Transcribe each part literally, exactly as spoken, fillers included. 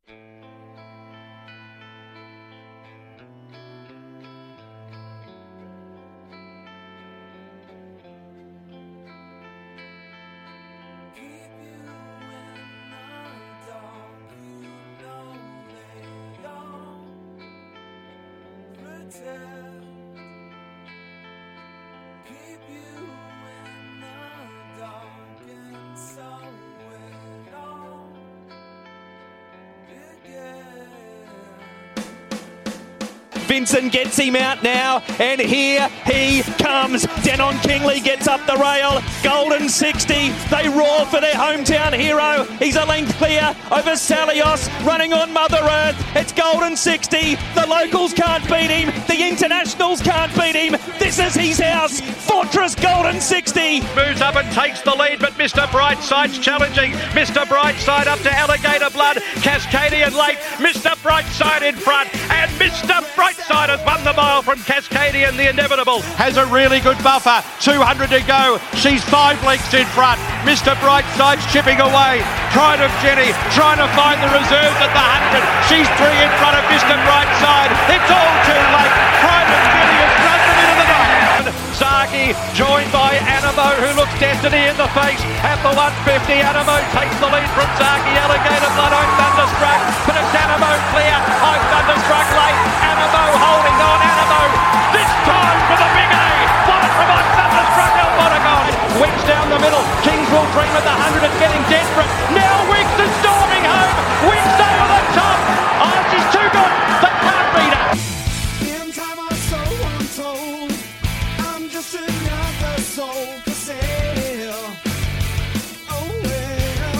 Vincent gets him out now, and here he comes. Denon Kingley gets up the rail. Golden sixty. They roar for their hometown hero. He's a length clear over Salios, running on Mother Earth. It's Golden sixty. The locals can't beat him. The internationals can't beat him. This is his house. Fortress Golden sixty. Moves up and takes the lead, but Mister Brightside's challenging. Mister Brightside up to Alligator Blood. Cascadian late. Mister Brightside in front. And Mister Brightside has won the mile from Cascadian. The Inevitable has a really good buffer. two hundred to go. She's five lengths in front. Mister Brightside's chipping away. Pride of Jenny trying to find the reserves at the one hundred. She's three in front of Mister Brightside. It's all too late. Pride of Jenny has run them into the night. Zaki joined by Animo, who looks Destiny in the face at the one fifty. Animo takes the lead from Zaki. Alligator Blood, I'm Thunderstruck, but it's Animo clear. I'm Thunderstruck late. Animo holding on. Animo this time for the big A. What from I'm Thunderstruck. El Monagon Wicks down the middle. Kings will dream at the one hundred and getting desperate. Now Wicks is storming home. Wicks over the top. Oh, she's too good. They can't beat her. In time I so untold. I'm just another soul for sale. Oh well.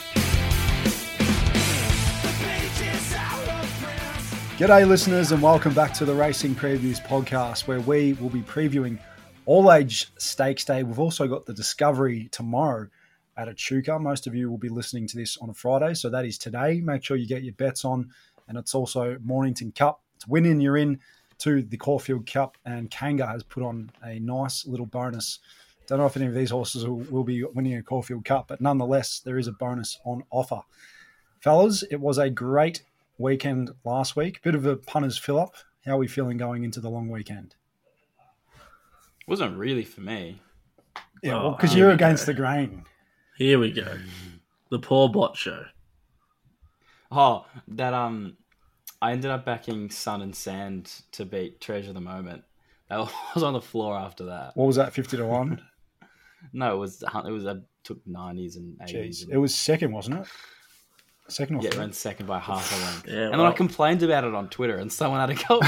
The page is out of print. G'day listeners and welcome back to the Racing Previews podcast, where we will be previewing All Age Stakes Day. We've also got the Discovery tomorrow at Echuca. Most of you will be listening to this on a Friday, so that is today. Make sure you get your bets on, and it's also Mornington Cup. To win in, you're in to the Caulfield Cup, and Kanga has put on a nice little bonus. Don't know if any of these horses will, will be winning a Caulfield Cup, but nonetheless, there is a bonus on offer. Fellas, it was a great weekend last week. Bit of a punter's fill-up. How are we feeling going into the long weekend? Wasn't really for me. Yeah, Oh, well, because here you're we against go. the grain. Here we go. The poor bot show. Oh, that um, I ended up backing Sun and Sand to beat Treasure of the Moment. That was on the floor after that. What was that, fifty to one? No, it was it was I took nineties and eighties. Jeez, it was second, wasn't it? Second or Yeah, it third? went second by half a length. Yeah, and well- then I complained about it on Twitter, and someone had to go.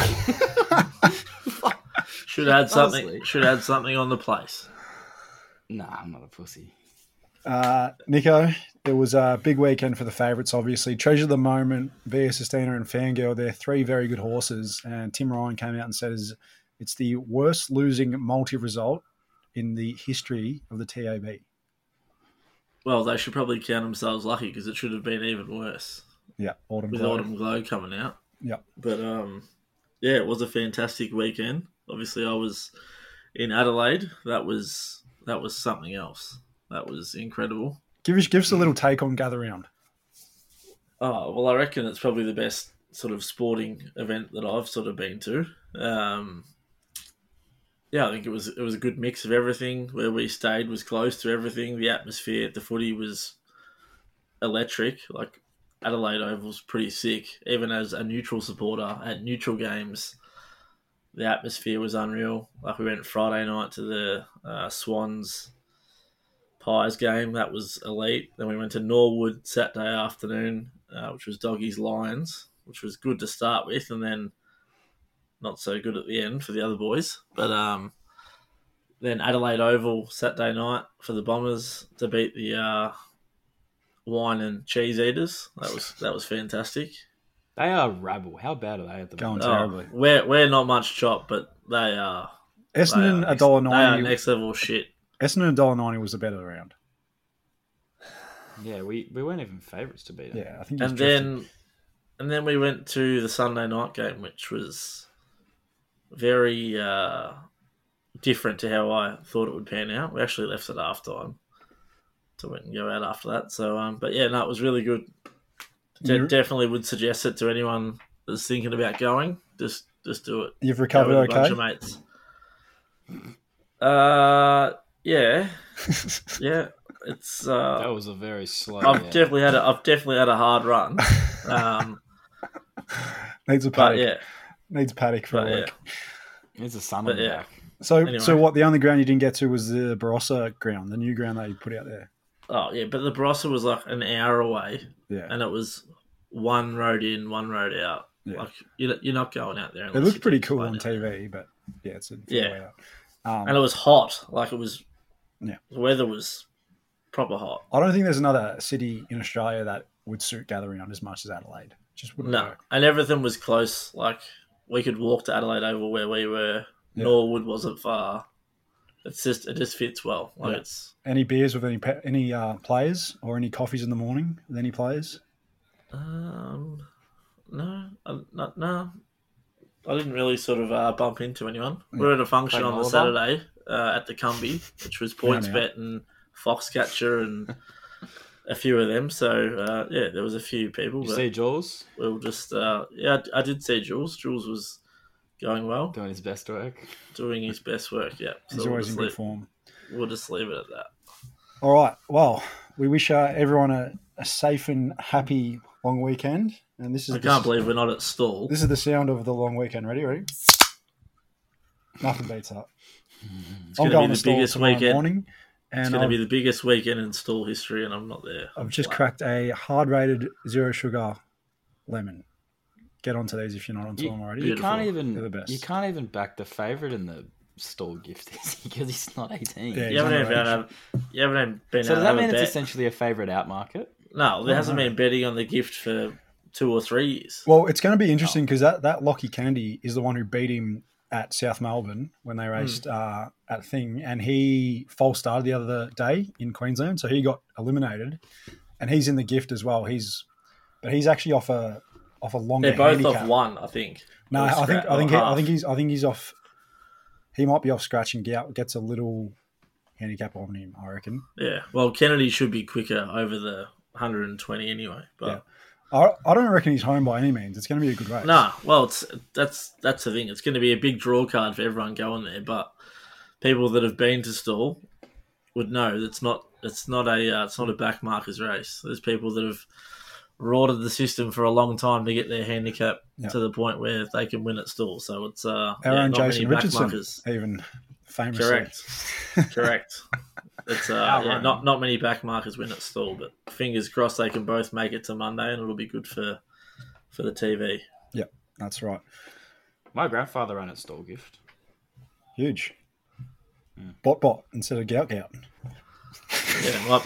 Should add something. Honestly. Should add something on the place. Nah, I'm not a pussy. Uh, Nico, it was a big weekend for the favourites, obviously. Treasure of the Moment, Via Sistina and Fangirl, they're three very good horses. And Tim Ryan came out and says it's the worst losing multi-result in the history of the T A B. Well, they should probably count themselves lucky because it should have been even worse Yeah, Autumn with Glow. Autumn Glow coming out. Yeah. But um, yeah, it was a fantastic weekend. Obviously, I was in Adelaide. That was that was something else. That was incredible. Give us, give us a little take on Gather Round. Oh, well, I reckon it's probably the best sort of sporting event that I've sort of been to. Um, yeah, I think it was it was a good mix of everything. Where we stayed was close to everything. The atmosphere at the footy was electric. Like Adelaide Oval's pretty sick. Even as a neutral supporter at neutral games, the atmosphere was unreal. Like we went Friday night to the uh, Swans Pies game. That was elite. Then we went to Norwood Saturday afternoon, uh, which was Doggies Lions, which was good to start with, and then not so good at the end for the other boys. But um, then Adelaide Oval Saturday night for the Bombers to beat the uh, Wine and Cheese Eaters. That was that was fantastic. They are rabble. How bad are they at the Going moment? terribly. Oh, we're we're not much chop, but they are. Essendon, they are a dollar next- They are ninety. next level shit. Essendon, a dollar ninety was the better round. Yeah, we, we weren't even favourites to beat them. Yeah, I think. he's And drifted. then, and then we went to the Sunday night game, which was very uh, different to how I thought it would pan out. We actually left at half time to went and go out after that. So, um, but yeah, no, it was really good de- You- definitely would suggest it to anyone that's thinking about going. Just just do it. You've Go recovered with a bunch okay? of mates. Uh, yeah, yeah. It's uh, That was a very slow. I've yeah. definitely had a I've definitely had a hard run. Um, Needs a but paddock. yeah, Needs a paddock for but a yeah. week. It's a sun But on the yeah. back. So, Anyway. so what? The only ground you didn't get to was the Barossa ground, the new ground that you put out there. Oh yeah, but the Barossa was like an hour away, Yeah, and it was one road in, one road out. Yeah. Like you're, you're not going out there. it unless looked you pretty can cool find on it. T V, but yeah, it's a fair Yeah. way out. Um, And it was hot. Like it was. Yeah. The weather was proper hot. I don't think there's another city in Australia that would suit gathering on as much as Adelaide. Just wouldn't No, work. and everything was close. Like we could walk to Adelaide over where we were. Yeah. Norwood wasn't far. It's just it just fits well. Like Yeah. it's Any beers with any pe- any uh, players or any coffees in the morning with any players? um no uh, no no. I didn't really sort of uh, bump into anyone. We were at a function Played on the volleyball? Saturday uh, at the Cumbie, which was Yeah, PointsBet and Foxcatcher and a few of them. So uh, yeah, there was a few people. Did you But see Jules we'll just uh, yeah, I did see Jules. Jules was going well, doing his best work? doing his best work. Yeah, so He's we'll always just, in good leave, form. we'll just leave it at that. All right. Well, we wish uh, everyone a, a safe and happy long weekend. And this is I the, can't believe we're not at stall. this is the sound of the long weekend. Ready? Ready? Nothing beats that. It's I'm going going to be to the stall biggest tomorrow weekend. morning, It's and going to I've, be the biggest weekend in stall history, and I'm not there. I've just Wow. cracked a hard-rated zero sugar lemon. Get onto these if you're not onto You, them already. you Beautiful. can't even They're the best. you can't even back the favourite in the stall gift because he's not eighteen. Yeah, You haven't even been underage. able, you haven't even been So able does to that have mean a it's bet. essentially a favourite out market? No, there Oh, hasn't no. been betting on the gift for two or three years. Well, it's going to be interesting because that, that Lockie Kennedy is the one who beat him at South Melbourne when they raced uh, at Thing, and he false started the other day in Queensland, so he got eliminated, and he's in the gift as well. He's, but he's actually off a off a longer. They're both handicap. off one, I think. No, Or I think scrap- I think or he, I half. think he's I think he's off. He might be off scratch and get, gets a little handicap on him. I reckon. Yeah, well, Kennedy should be quicker over the one hundred twenty anyway. But I, I don't reckon he's home by any means. It's going to be a good race. nah, well, it's that's that's the thing. It's going to be a big draw card for everyone going there. But people that have been to stall would know that's not it's not a uh, it's not a back markers race. There's people that have rorted the system for a long time to get their handicap Yeah. to the point where they can win at stall. So it's uh, Our yeah, own not Jason many back Richardson, markers. even famously. Correct. Correct. It's uh, Our yeah, own. not not many back markers win at stall, but fingers crossed they can both make it to Monday, and it'll be good for for the T V. That's right. My grandfather ran at stall gift. Huge. Bot bot instead of gout gout. Yeah, my,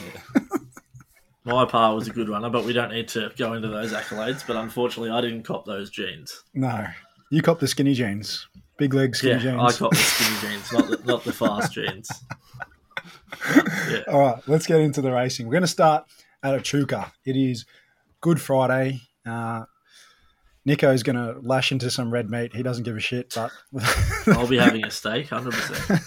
my pa was a good runner, but we don't need to go into those accolades. But unfortunately, I didn't cop those jeans. No, you cop the skinny jeans, big leg skinny Yeah, jeans. I cop the skinny jeans, not the, not the fast jeans. Yeah, All right, let's get into the racing. We're going to start at Echuca. It is Good Friday. Uh, Nico's going to lash into some red meat. He doesn't give a shit, but I'll be having a steak, hundred percent.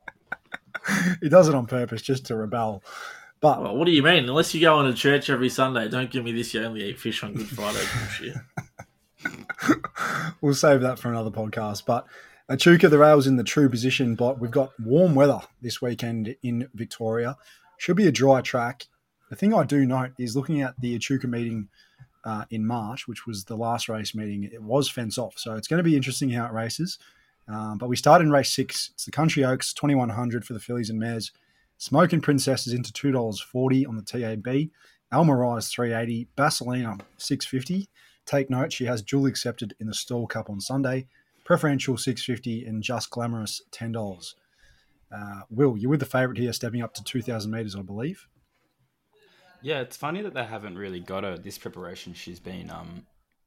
he does it on purpose just to rebel. But Well, what do you mean? Unless you go into church every Sunday, don't give me this. You only eat fish on Good Friday bullshit. we'll save that for another podcast. But Echuca, the rail's in the true position, but we've got warm weather this weekend in Victoria. Should be a dry track. The thing I do note is looking at the Echuca meeting uh, in March, which was the last race meeting, it was fence off. So it's going to be interesting how it races. Um, but we start in race six. It's the Country Oaks, twenty-one hundred for the fillies and mares. Smoking Princess is into two dollars forty on the T A B. Almarai is three dollars eighty. Basilina, six dollars fifty. Take note, she has dual accepted in the Stall Cup on Sunday. Preferential, six dollars fifty. And Just Glamorous, ten dollars. Uh, Will, you're with the favourite here, stepping up to two thousand metres, I believe. Yeah, it's funny that they haven't really got her this preparation. She's been um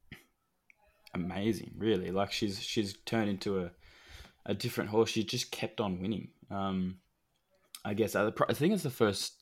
amazing, really. Like she's she's turned into a a different horse. She's just kept on winning. Um, I guess uh, the pro- I think it's the first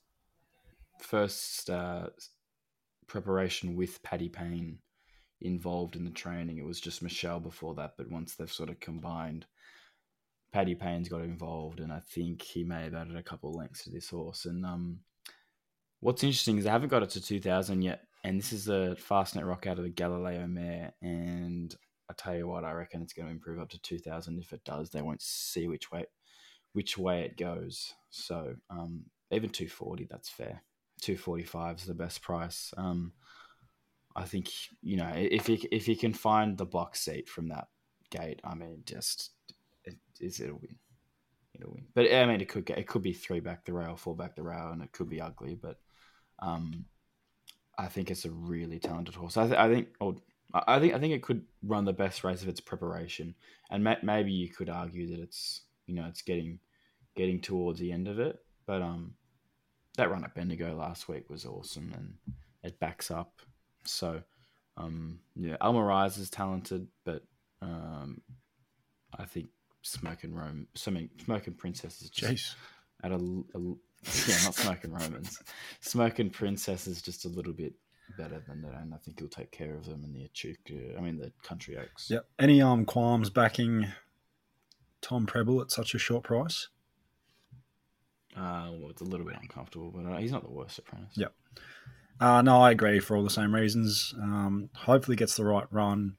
first uh, preparation with Paddy Payne involved in the training. It was just Michelle before that, but once they've sort of combined, Paddy Payne's got involved, and I think he may have added a couple of lengths to this horse. And um, what's interesting is they haven't got it to two thousand yet and this is a Fastnet Rock out of the Galileo mare, and I tell you what, I reckon it's going to improve up to two thousand. If it does, they won't see which way which way it goes. So um, even two forty, that's fair. two forty-five is the best price. Um, I think, you know, if he if he can find the box seat from that gate, I mean, just it, it'll win. It'll win. But I mean, it could get, it could be three back the rail, four back the rail, and it could be ugly. But um, I think it's a really talented horse. I, th- I think, or I think, I think it could run the best race of its preparation, and ma- maybe you could argue that it's, you know, it's getting getting towards the end of it. But um, that run at Bendigo last week was awesome, and it backs up. So um, yeah, Almaraz is talented, but um, I think Smoking Rome, Smoking Smoking Princess is just Jeez. at a, a yeah, not Smoking Romans, Smoking Princess is just a little bit better than that, and I think he'll take care of them in the Echuca, I mean the Country Oaks. Yep. Any um qualms backing Tom Preble at such a short price? Uh, well, it's a little bit uncomfortable, but uh, he's not the worst apprentice. Yep. Uh, no, I agree for all the same reasons. Um, hopefully gets the right run.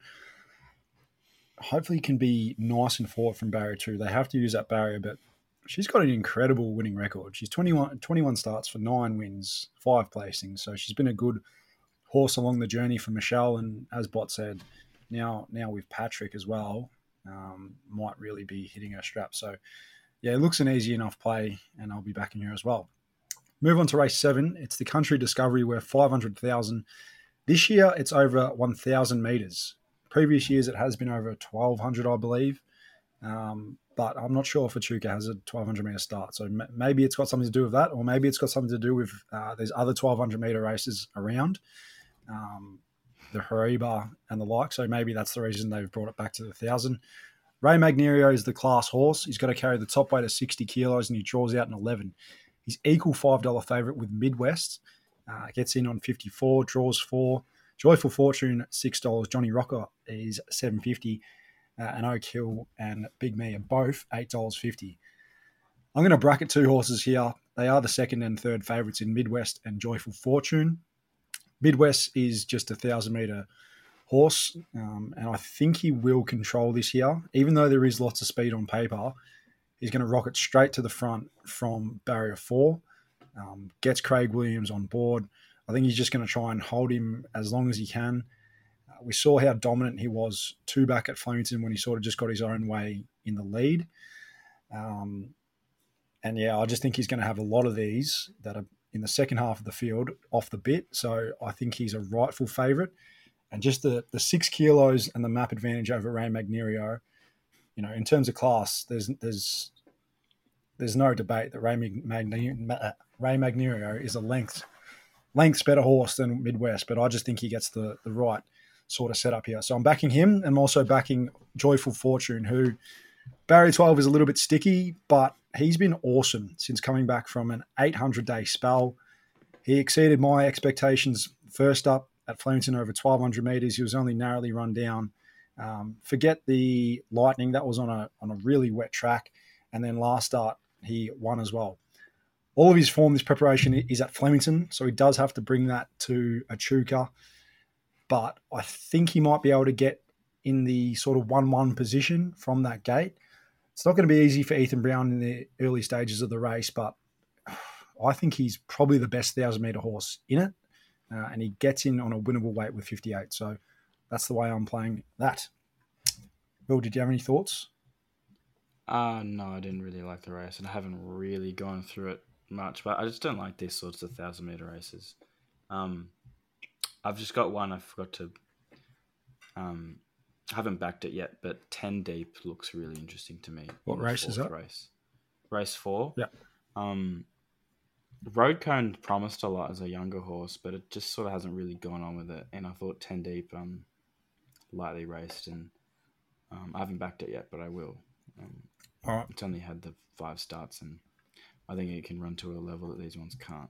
Hopefully can be nice and forward from barrier two. They have to use that barrier, but she's got an incredible winning record. She's twenty-one, twenty-one starts for nine wins, five placings. So she's been a good horse along the journey for Michelle. And as Bot said, now now with Patrick as well, um, might really be hitting her strap. So yeah, it looks an easy enough play, and I'll be backing her as well. Move on to race seven. It's the Country Discovery, where five hundred thousand. This year, it's over one thousand metres. Previous years, it has been over twelve hundred, I believe. Um, but I'm not sure if Echuca has a twelve hundred metre start. So m- maybe it's got something to do with that, or maybe it's got something to do with uh, there's other twelve hundred metre races around, um, the Hariba and the like. So maybe that's the reason they've brought it back to the one thousand. Ray Magnerio is the class horse. He's got to carry the top weight of sixty kilos, and he draws out an eleven. He's equal five dollars favourite with Midwest. Uh, gets in on fifty-four, draws four. Joyful Fortune, six dollars. Johnny Rocker is seven dollars fifty. Uh, and Oak Hill and Big Me are both eight dollars fifty. I'm going to bracket two horses here. They are the second and third favourites in Midwest and Joyful Fortune. Midwest is just a one thousand metre horse, um, and I think he will control this year. Even though there is lots of speed on paper, he's going to rocket straight to the front from barrier four, um, gets Craig Williams on board. I think he's just going to try and hold him as long as he can. Uh, we saw how dominant he was two back at Flemington when he sort of just got his own way in the lead. Um, and yeah, I just think he's going to have a lot of these that are in the second half of the field off the bit. So I think he's a rightful favourite. And just the, the six kilos and the map advantage over Ray Magnerio, you know, in terms of class, there's there's there's no debate that Ray Magnerio, Ray Magnerio is a length lengths better horse than Midwest, but I just think he gets the the right sort of setup here. So I'm backing him, and I'm also backing Joyful Fortune, who barrier twelve is a little bit sticky, but he's been awesome since coming back from an eight hundred day spell. He exceeded my expectations first up at Flemington over twelve hundred metres. He was only narrowly run down. Um, forget the Lightning. That was on a on a really wet track. And then last start, he won as well. All of his form, this preparation is at Flemington, so he does have to bring that to Echuca. But I think he might be able to get in the sort of one one position from that gate. It's not going to be easy for Ethan Brown in the early stages of the race, but I think he's probably the best one thousand metre horse in it. Uh, and he gets in on a winnable weight with fifty-eight. So that's the way I'm playing that. Bill, did you have any thoughts? Uh, no, I didn't really like the race, and I haven't really gone through it much, but I just don't like these sorts of one thousand metre races. Um, I've just got one I forgot to... Um, I haven't backed it yet, but ten Deep looks really interesting to me. What race is that? Race, race four. Yeah. Um, Road Cone promised a lot as a younger horse, but it just sort of hasn't really gone on with it. And I thought ten Deep um, lightly raced, and um, I haven't backed it yet, but I will. Um, All right. It's only had the five starts, and I think it can run to a level that these ones can't.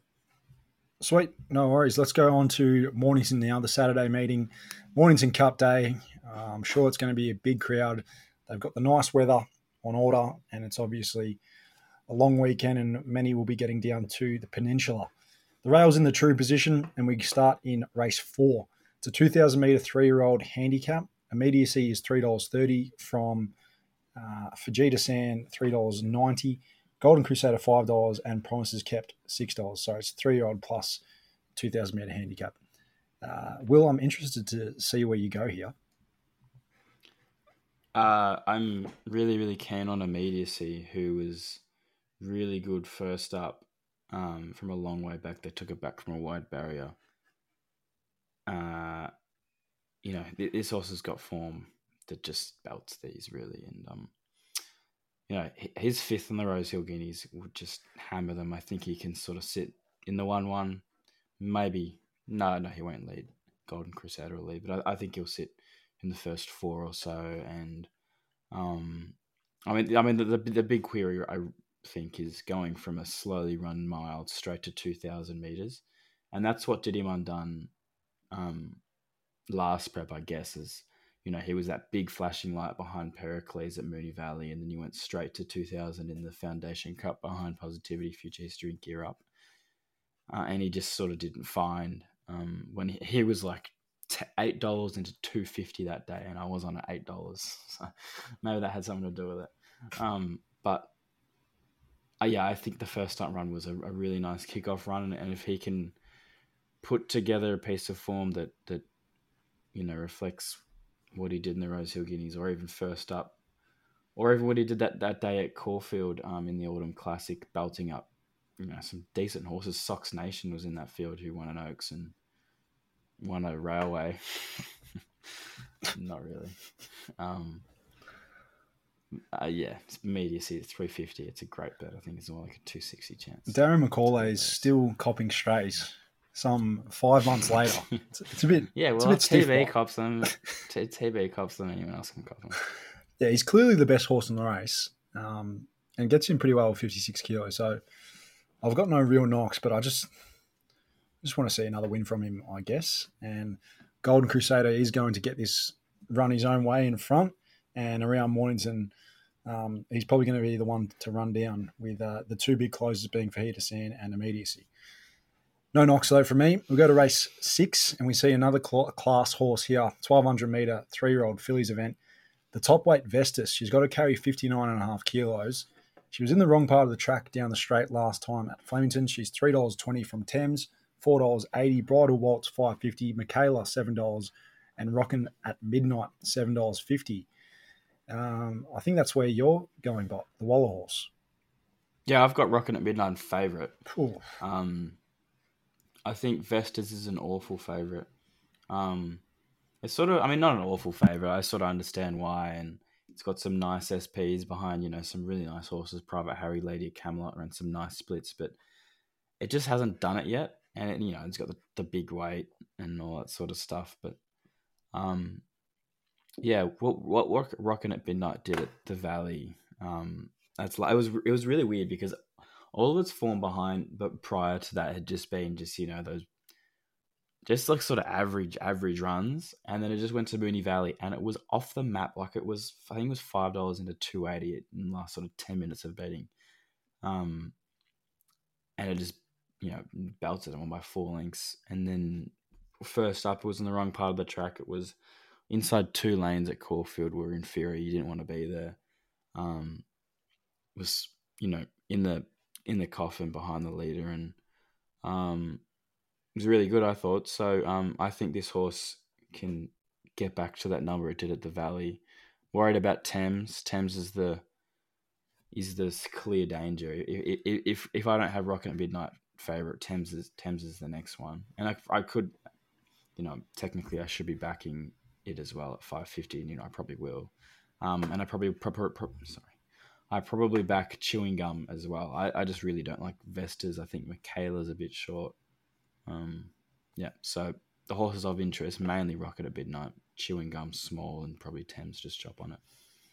Sweet. No worries. Let's go on to Mornington now, the Saturday meeting. Mornington Cup Day. Uh, I'm sure it's going to be a big crowd. They've got the nice weather on order, and it's obviously a long weekend, and many will be getting down to the peninsula. The rail's in the true position, and we start in race four. It's a two thousand metre three-year-old handicap. Immediacy is three dollars thirty from uh, Fujita Sand, three dollars ninety. Golden Crusader, five dollars, and Promises Kept, six dollars. So it's a three-year-old plus two thousand metre handicap. Uh, Will, I'm interested to see where you go here. Uh, I'm really, really keen on Immediacy, who was really good first up um, from a long way back. They took it back from a wide barrier. Uh, you know, this horse has got form that just belts these, really. And, um, you know, his fifth in the Rosehill Guineas would just hammer them. I think he can sort of sit in the one one. Maybe, no, no, he won't lead. Golden Crusader will lead, but I, I think he'll sit in the first four or so. And, um, I mean, I mean, the, the, the big query, I think, is going from a slowly run mile straight to two thousand metres. And that's what did him undone um, last prep, I guess, is, you know, he was that big flashing light behind Pericles at Moonee Valley, and then you went straight to two thousand in the Foundation Cup behind Positivity, Future History, and Gear Up. Uh, and he just sort of didn't find um, when he, he was like t- eight dollars into two fifty that day, and I was on at eight dollars. So maybe that had something to do with it. Um, but uh, yeah, I think the first stunt run was a, a really nice kickoff run, and, and if he can put together a piece of form that that you know reflects what he did in the Rosehill Guineas, or even first up, or even what he did that, that day at Caulfield um, in the Autumn Classic, belting up you know some decent horses. Sox Nation was in that field, who won an Oaks and won a Railway. Not really. Um, uh, yeah, it's Immediacy at three fifty. It's a great bet. I think it's more like a two sixty chance. Darren McCauley is still copping strays some five months later. It's, it's a bit yeah, well, it's a bit T V stiff, cops them. T- TB cops them. Anyone else can cop them. Yeah, he's clearly the best horse in the race, um, and gets in pretty well with fifty-six kilos. So I've got no real knocks, but I just just want to see another win from him, I guess. And Golden Crusader is going to get this run his own way in front, and around Mornington, um, he's probably going to be the one to run down, with uh, the two big closes being Fajita Sand and Immediacy. No knocks though from me. We'll go to race six, and we see another cl- class horse here, twelve hundred metre, three-year-old fillies event. The top weight Vestas, she's got to carry fifty-nine and a half kilos. She was in the wrong part of the track down the straight last time at Flemington. She's three dollars twenty from Thames, four dollars eighty. Bridal Waltz, five dollars fifty. Michaela, seven dollars. And Rockin' at Midnight, seven dollars fifty. Um, I think that's where you're going, Bob, the Waller horse. Yeah, I've got Rockin' at Midnight favourite. Cool. Um, I think Vestas is an awful favourite. Um, it's sort of, I mean, not an awful favourite. I sort of understand why, and it's got some nice S Ps behind, you know, some really nice horses, Private Harry, Lady of Camelot, and some nice splits, but it just hasn't done it yet. And, it, you know, it's got the, the big weight and all that sort of stuff. But, um, yeah, what what Rockin' at Midnight did at the Valley, um, that's like, it was it was really weird because all of its form behind, but prior to that had just been just, you know, those just like sort of average, average runs. And then it just went to Moonee Valley and it was off the map. Like it was, I think it was five dollars into two eighty in the last sort of ten minutes of betting. Um, and it just, you know, belted them by four lengths. And then first up, it was in the wrong part of the track. It was inside two lanes at Caulfield were inferior. You didn't want to be there. Um, it was, you know, in the, in the coffin behind the leader, and um, it was really good, I thought. So um, I think this horse can get back to that number it did at the Valley. Worried about Thames. Thames is the is the clear danger. If if if I don't have Rockin' at Midnight favourite, Thames is Thames is the next one. And I I could, you know, technically I should be backing it as well at five fifty, and you know I probably will. Um, and I probably pro- pro- pro- sorry. I probably back Chewing Gum as well. I, I just really don't like Vestas. I think Michaela's a bit short. Um, yeah, so the horses of interest, mainly Rocket at Midnight, Chewing Gum small, and probably Thames just chop on it.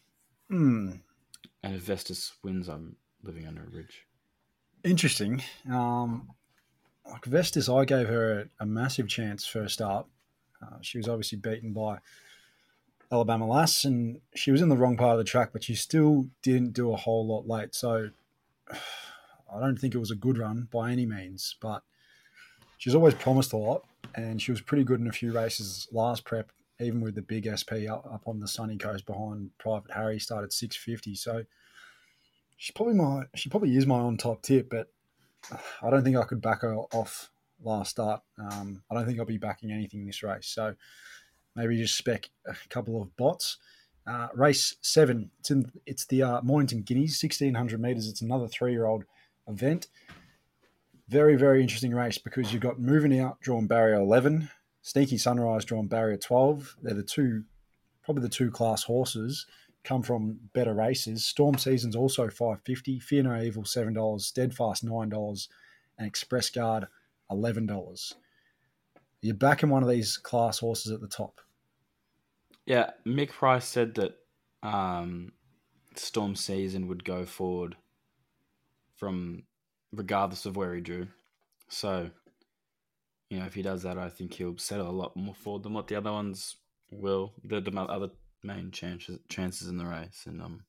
Hmm. And if Vestas wins, I'm living under a bridge. Interesting. Um, like Vestas, I gave her a, a massive chance first up. Uh, she was obviously beaten by Alabama Lass, and she was in the wrong part of the track, but she still didn't do a whole lot late. So I don't think it was a good run by any means, but she's always promised a lot, and she was pretty good in a few races last prep, even with the big S P up, up on the sunny coast behind Private Harry, started six fifty. So she's probably my she probably is my on top tip, but I don't think I could back her off last start. Um, I don't think I'll be backing anything this race. So maybe just spec a couple of bots. Uh, race seven, it's in it's the uh, Mornington Guineas, sixteen hundred metres. It's another three-year-old event. Very, very interesting race because you've got Moving Out drawn barrier eleven, Sneaky Sunrise drawn barrier twelve. They're the two, probably the two class horses, come from better races. Storm Season's also five fifty, Fear No Evil seven dollars, Steadfast nine dollars, and Express Guard eleven dollars. You're backing one of these class horses at the top. Yeah, Mick Price said that um, Storm Season would go forward from regardless of where he drew. So, you know, if he does that, I think he'll settle a lot more forward than what the other ones will. The, the other main chances chances in the race, and um,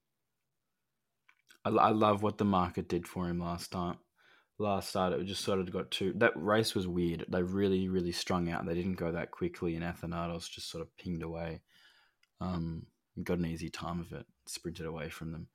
I, I love what the market did for him last time. Last start, it just sort of got too. That race was weird. They really, really strung out. They didn't go that quickly, and Athanatos just sort of pinged away. Um, got an easy time of it, sprinted away from them.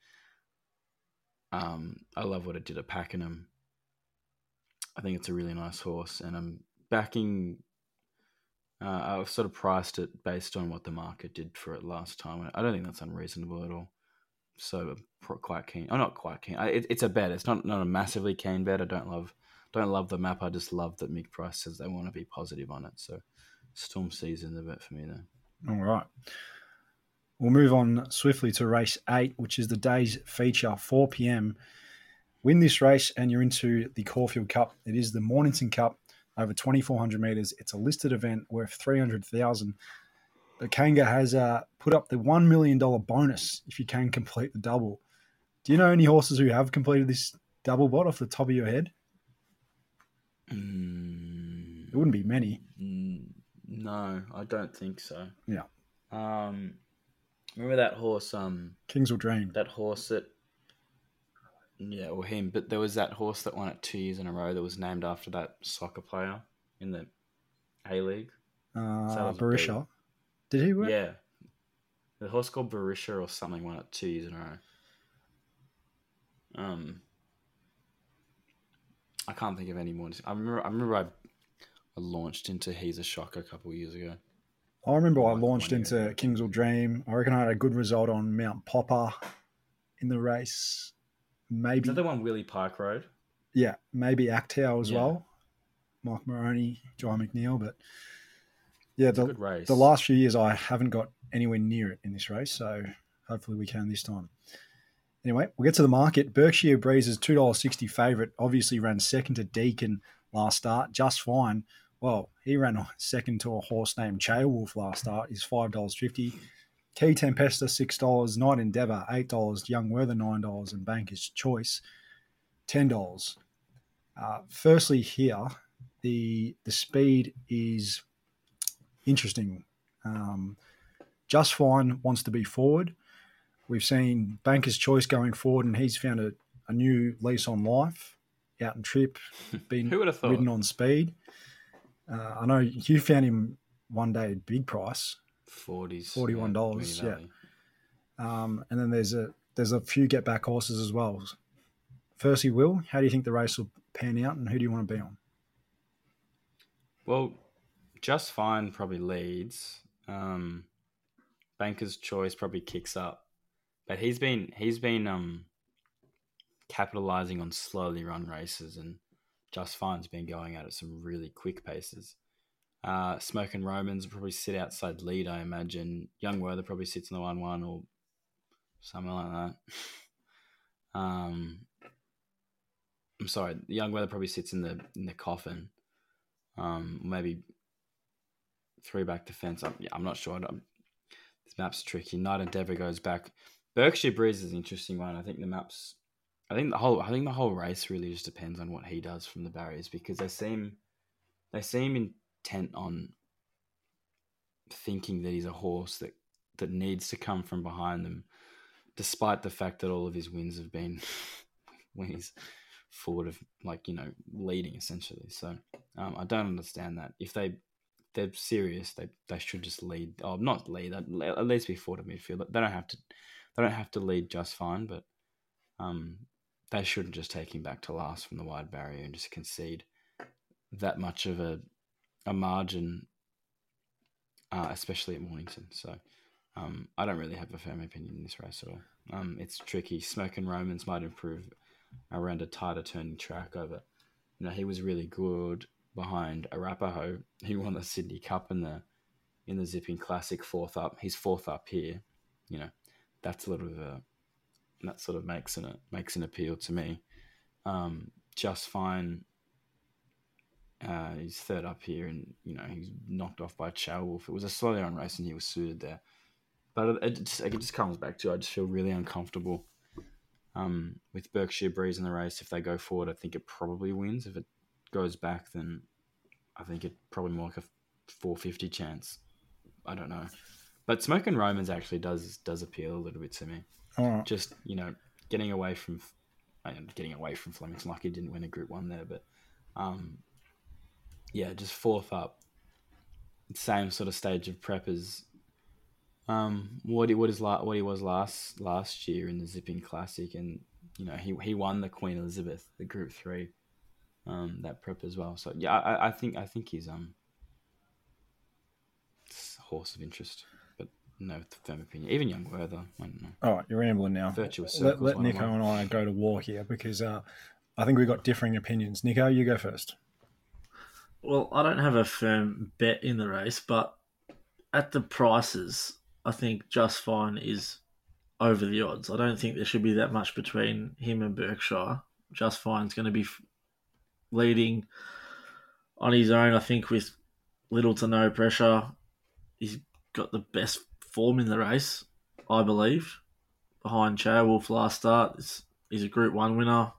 Um, I love what it did at Pakenham. I think it's a really nice horse, and I'm backing. Uh, I've sort of priced it based on what the market did for it last time. I don't think that's unreasonable at all. So I'm quite keen. I'm not quite keen. I, it, it's a bet. It's not not a massively keen bet. I don't love don't love the map. I just love that Mick Price says they want to be positive on it. So Storm Season the bet for me there. All right. We'll move on swiftly to race eight, which is the day's feature, four p.m. Win this race and you're into the Caulfield Cup. It is the Mornington Cup over twenty-four hundred metres. It's a listed event worth three hundred thousand dollars. But Kanga has uh, put up the one million dollars bonus if you can complete the double. Do you know any horses who have completed this double bot off the top of your head? Mm, It wouldn't be many. mm, no, I don't think so. Yeah. Um, remember that horse? Um, Kings Will Dream. that horse that. Yeah, or him. But there was that horse that won it two years in a row that was named after that soccer player in the A League. Uh, So that was a Barisha. Did he win? Yeah. The horse called Barisha or something won it two years in a row. Um, I can't think of any more. I remember I remember I, I launched into He's a Shock a couple of years ago. I remember I Like launched one into year. Kings Will Dream. I reckon I had a good result on Mount Popper in the race. Is Maybe, that the one Willie Pike rode? yeah, maybe Actau as Yeah. well. Mike Moroney, John McNeil, but yeah, It's a the, good race. the last few years I haven't got anywhere near it in this race, so hopefully we can this time. Anyway, we'll get to the market. Berkshire Breezes two dollars sixty favourite, obviously ran second to Deacon last start, just fine. Well, he ran second to a horse named Chaewolf last start, is five dollars fifty. Key Tempesta, six dollars. Night Endeavour, eight dollars. Young Werther, nine dollars. And Banker's Choice, ten dollars. Uh, firstly here, the the speed is interesting. Um, Just Fine wants to be forward. We've seen Banker's Choice going forward, and he's found a, a new lease on life. Out and trip, been Who would have thought? ridden on speed. Uh, I know you found him one day at big price, forties. forty-one dollars, Mooney yeah. Valley. um, and then there's a there's a few get back horses as well. Firstly, Will, how do you think the race will pan out, and who do you want to be on? Well, Just Fine probably leads. Um, Banker's Choice probably kicks up, but he's been he's been um, capitalizing on slowly run races, and Just Fine's been going out at some really quick paces. Uh, Smoke and Romans will probably sit outside lead, I imagine. Young Werther probably sits in the one one or something like that. um, I'm sorry, Young Werther probably sits in the in the coffin. Um, maybe three back defense. I'm, yeah, I'm not sure. I'm, this map's tricky. Night Endeavour goes back. Berkshire Breeze is an interesting one. I think the maps. I think the whole. I think the whole race really just depends on what he does from the barriers, because they seem, they seem intent on thinking that he's a horse that that needs to come from behind them, despite the fact that all of his wins have been when he's forward of like you know leading essentially. So um, I don't understand that. If they they're serious, they they should just lead. Oh, not lead. At least be forward of midfield. They don't have to. They don't have to lead just fine, but um, they shouldn't just take him back to last from the wide barrier and just concede that much of a a margin, uh, especially at Mornington. So um, I don't really have a firm opinion in this race at all. Um, it's tricky. Smoke and Romans might improve around a tighter turning track over. You know, he was really good behind Arapaho. He won the Sydney Cup in the in the Zipping Classic, fourth up. He's fourth up here. You know, that's a little bit of a that sort of makes an makes an appeal to me. Um, Just Fine. Uh, he's third up here, and you know he's knocked off by Chow Wolf. It was a slowly on race, and he was suited there. But it, it just it just comes back to I just feel really uncomfortable um, with Berkshire Breeze in the race. If they go forward, I think it probably wins. If it goes back, then I think it probably more like a four fifty chance. I don't know, but Smoke and Romans actually does does appeal a little bit to me. All right. Just you know, getting away from getting away from Fleming's lucky didn't win a Group One there, but um, yeah, just fourth up, same sort of stage of prep as um, what he what is la- what he was last last year in the Zipping Classic, and you know he he won the Queen Elizabeth, the Group Three, um, that prep as well. So yeah, I, I think I think he's um, a horse of interest. No firm opinion. Even Young Werther, I don't know. All right, you're rambling now. Virtuous Let, Circles. let one Nico on one. and I go to war here because uh, I think we've got differing opinions. Nico, you go first. Well, I don't have a firm bet in the race, but at the prices, I think Just Fine is over the odds. I don't think there should be that much between him and Berkshire. Just Fine's going to be f- leading on his own, I think, with little to no pressure. He's got the best form in the race, I believe, behind Chow Wolf last start. It's, he's a Group One winner.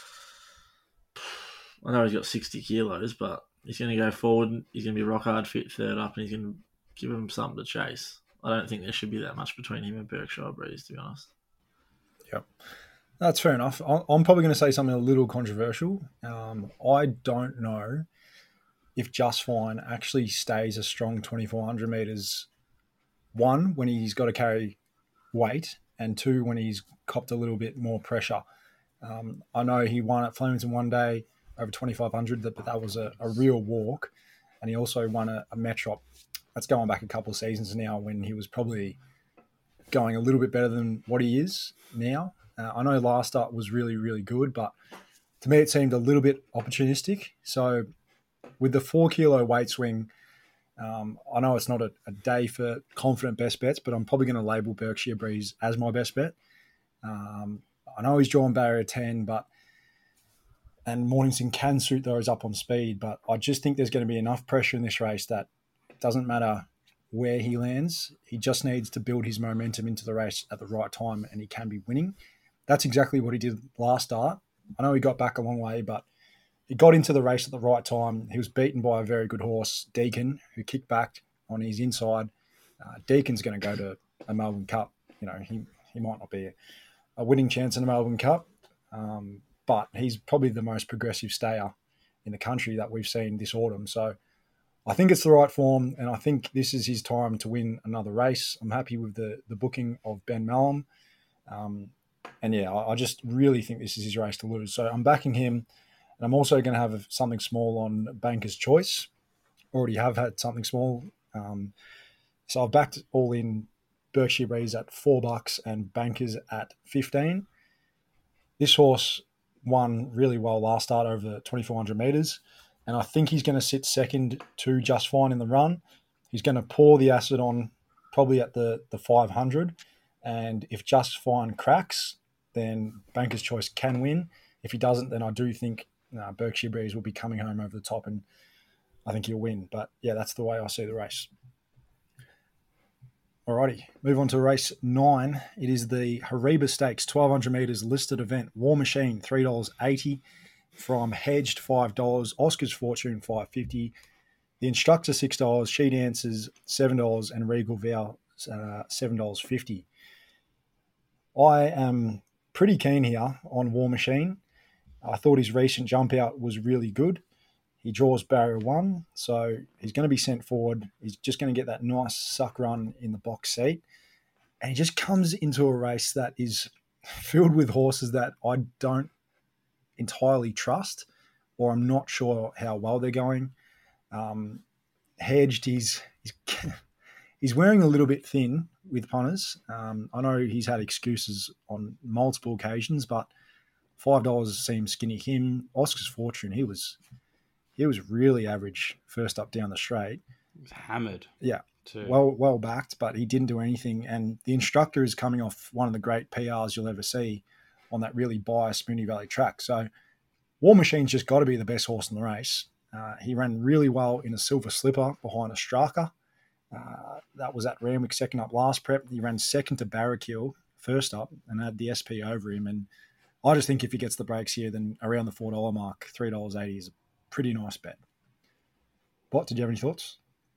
I know he's got sixty kilos, but he's going to go forward. He's going to be rock hard fit third up, and he's going to give him something to chase. I don't think there should be that much between him and Berkshire Breeze, to be honest. Yep. That's fair enough. I- I'm probably going to say something a little controversial. Um, I don't know if Just Fine actually stays a strong twenty-four hundred metres, one, when he's got to carry weight, and two, when he's copped a little bit more pressure. Um, I know he won at Flemington one day over twenty-five hundred, but that was a, a real walk. And he also won a, a Metrop. That's going back a couple of seasons now when he was probably going a little bit better than what he is now. Uh, I know last start was really, really good, but to me it seemed a little bit opportunistic. So with the four kilo weight swing, um, I know it's not a, a day for confident best bets, but I'm probably going to label Berkshire Breeze as my best bet. Um, I know he's drawn barrier ten, but and Mornington can suit those up on speed, but I just think there's going to be enough pressure in this race that it doesn't matter where he lands. He just needs to build his momentum into the race at the right time, and he can be winning. That's exactly what he did last start. I know he got back a long way, but he got into the race at the right time. He was beaten by a very good horse, Deacon, who kicked back on his inside. Uh, Deacon's going to go to a Melbourne Cup. You know, he, he might not be a, a winning chance in a Melbourne Cup, um, but he's probably the most progressive stayer in the country that we've seen this autumn. So I think it's the right form, and I think this is his time to win another race. I'm happy with the the booking of Ben Mallam. Um, and yeah, I, I just really think this is his race to lose. So I'm backing him. And I'm also going to have something small on Banker's Choice. Already have had something small. Um, so I've backed all in Berkshire Breeze at four bucks and Bankers at fifteen. This horse won really well last start over twenty-four hundred metres. And I think he's going to sit second to Just Fine in the run. He's going to pour the acid on probably at the, the five hundred. And if Just Fine cracks, then Banker's Choice can win. If he doesn't, then I do think Uh, Berkshire Breeze will be coming home over the top, and I think he'll win. But yeah, that's the way I see the race. Alrighty, move on to race nine. It is the Hariba Stakes, twelve hundred metres listed event. War Machine, three dollars eighty. From Hedged, five dollars. Oscar's Fortune, five dollars fifty. The Instructor, six dollars. She Dances, seven dollars. And Regal Vow, uh, seven dollars fifty. I am pretty keen here on War Machine. I thought his recent jump out was really good. He draws barrier one, so he's going to be sent forward. He's just going to get that nice suck run in the box seat. And he just comes into a race that is filled with horses that I don't entirely trust, or I'm not sure how well they're going. Um, hedged, he's, he's he's wearing a little bit thin with punters. Um, I know he's had excuses on multiple occasions, but five dollars seems skinny. Him, Oscar's Fortune, he was he was really average first up down the straight. He was hammered. Yeah, too. well well backed, but he didn't do anything. And the instructor is coming off one of the great P Rs you'll ever see on that really biased Moonee Valley track. So War Machine's just got to be the best horse in the race. Uh, he ran really well in a Silver Slipper behind a Straka. Uh, that was at Randwick, second up last prep. He ran second to Barrakill, first up, and had the S P over him. And I just think if he gets the breaks here, then around the four dollars mark, three dollars eighty is a pretty nice bet. Bot, did you have any thoughts?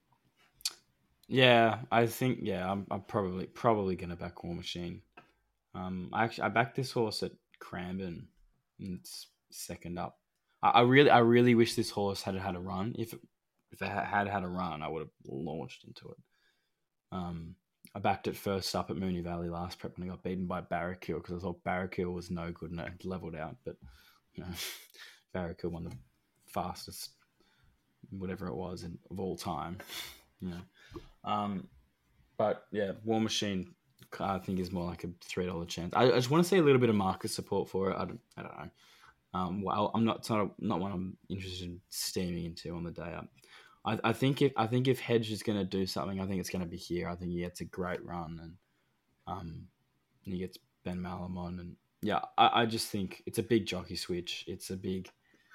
Yeah, I think, yeah, I'm, I'm probably probably going to back War Machine. Um, I actually I backed this horse at Cranbourne, and it's second up. I, I really I really wish this horse had had a run. If it, if it had had a run, I would have launched into it. Um, I backed it first up at Moonee Valley last prep, and I got beaten by Barrakill because I thought Barrakill was no good and it leveled out. But you know, Barrakill won the fastest, whatever it was, in, of all time. You know, um, but yeah, War Machine, I think, is more like a three dollar chance. I, I just want to see a little bit of market support for it. I don't, I don't know. Um, well, I'm not, it's not, a, not one I'm interested in steaming into on the day up. I, I think if I think if Hedge is going to do something, I think it's going to be here. I think he gets a great run, and um, he gets Ben Malamon, and yeah, I, I just think it's a big jockey switch. It's a big,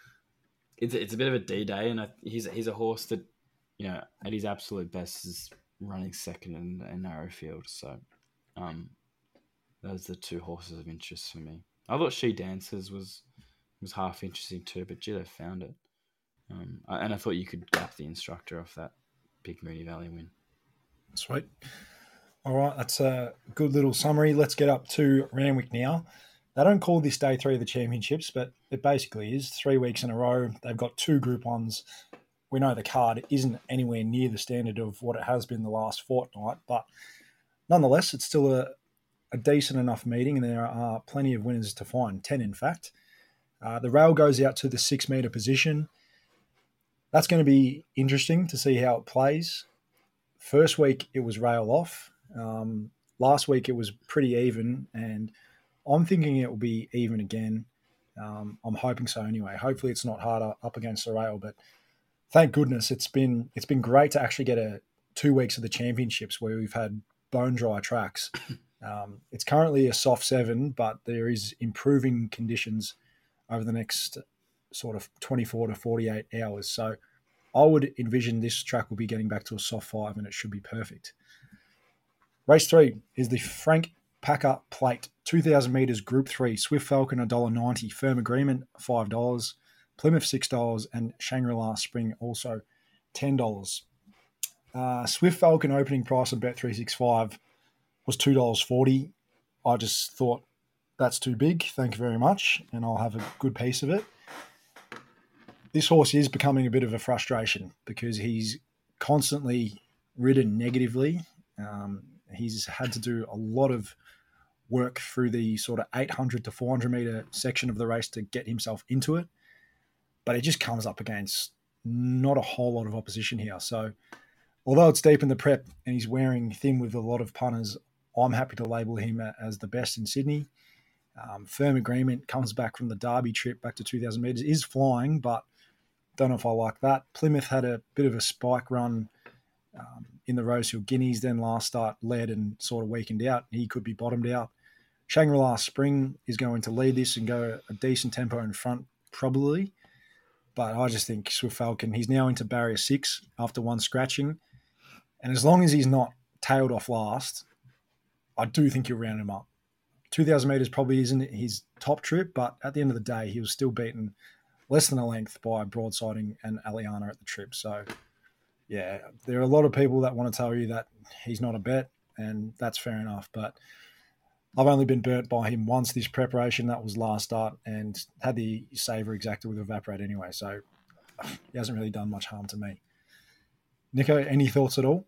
it's a, it's a bit of a D day, and I, he's he's a horse that, you know, at his absolute best is running second in a narrow field. So, um, those are the two horses of interest for me. I thought She Dances was was half interesting too, but Jitto found it. Um, and I thought you could gap the instructor off that big Moonee Valley win. Sweet. All right, that's a good little summary. Let's get up to Randwick now. They don't call this day three of the championships, but it basically is three weeks in a row. They've got two Group Ones. We know the card isn't anywhere near the standard of what it has been the last fortnight, but nonetheless, it's still a, a decent enough meeting, and there are plenty of winners to find, ten in fact. Uh, the rail goes out to the six-metre position. That's going to be interesting to see how it plays. First week, it was rail off. Um, last week, it was pretty even, and I'm thinking it will be even again. Um, I'm hoping so anyway. Hopefully, it's not harder up against the rail, but thank goodness it's been it's been great to actually get a two weeks of the championships where we've had bone dry tracks. Um, it's currently a soft seven, but there is improving conditions over the next sort of twenty-four to forty-eight hours. So I would envision this track will be getting back to a soft five, and it should be perfect. Race three is the Frank Packer Plate, two thousand metres Group three, Swift Falcon one dollar ninety, Firm Agreement five dollars, Plymouth six dollars, and Shangri-La Spring also ten dollars. Uh, Swift Falcon opening price on Bet three sixty-five was two dollars forty. I just thought, that's too big, thank you very much, and I'll have a good piece of it. This horse is becoming a bit of a frustration because he's constantly ridden negatively. Um, he's had to do a lot of work through the sort of eight hundred to four hundred metre section of the race to get himself into it. But it just comes up against not a whole lot of opposition here. So although it's deep in the prep and he's wearing thin with a lot of punters, I'm happy to label him as the best in Sydney. Um, Firm Agreement comes back from the Derby trip back to two thousand metres, is flying, but don't know if I like that. Plymouth had a bit of a spike run um, in the Rosehill Guineas, then last start led and sort of weakened out. He could be bottomed out. Shangri-La Spring is going to lead this and go a decent tempo in front, probably. But I just think Swift Falcon, he's now into barrier six after one scratching. And as long as he's not tailed off last, I do think you'll round him up. two thousand metres probably isn't his top trip, but at the end of the day, he was still beaten less than a length by Broadsiding and Aliana at the trip. So, yeah, there are a lot of people that want to tell you that he's not a bet, and that's fair enough. But I've only been burnt by him once this preparation. That was last start, and had the saver exacted with Evaporate anyway. So he hasn't really done much harm to me. Nico, any thoughts at all?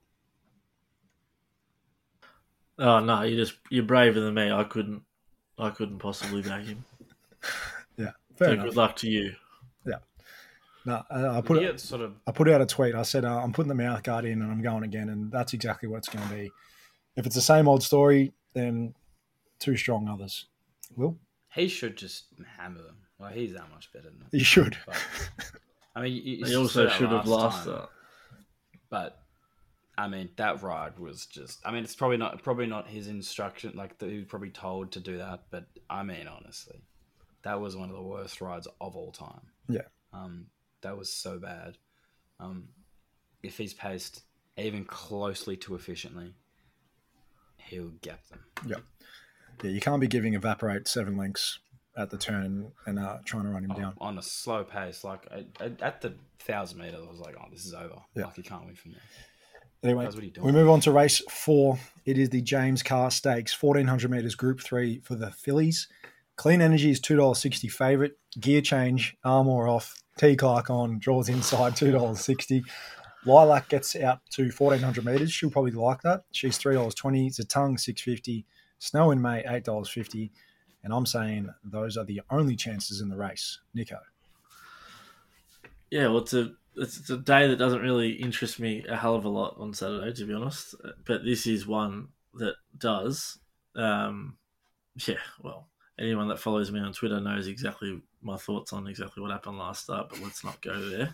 Oh no, you just you're braver than me. I couldn't, I couldn't possibly back him. Yeah, fair So enough. good luck to you. Yeah. No, I, I put Yeah, it. it's sort of I put out a tweet. I said uh, I'm putting the mouth guard in, and I'm going again, and that's exactly what it's going to be. If it's the same old story, then two strong others. Will he should just hammer them. Well, he's that much better than them. you should. But, I mean, you, you He also said that should have last lost time, that. But I mean, that ride was just. I mean, it's probably not probably not his instruction. Like the, he was probably told to do that. But I mean, honestly, that was one of the worst rides of all time. Yeah. Um, that was so bad. Um, if he's paced even closely to efficiently, he'll get them. Yeah. Yeah, you can't be giving Evaporate seven lengths at the turn and uh, trying to run him Oh, down. on a slow pace. Like I, I, at the thousand meters, I was like, "Oh, this is over. Yeah. Like you can't win from there." Anyway, Guys, what are you doing? we move on to race four. It is the James Carr Stakes, fourteen hundred metres, Group three for the fillies. Clean Energy is two dollars sixty favourite. Gear change, Armour off, T Clark on, draws inside, two dollars sixty. Lilac gets out to fourteen hundred metres. She'll probably like that. She's three dollars twenty. Zatang, six dollars fifty. Snow in May, eight dollars fifty. And I'm saying those are the only chances in the race. Nico. Yeah, well, it's a it's, it's a day that doesn't really interest me a hell of a lot on Saturday, to be honest. But this is one that does. Um, yeah, well, anyone that follows me on Twitter knows exactly my thoughts on exactly what happened last start, but let's not go there.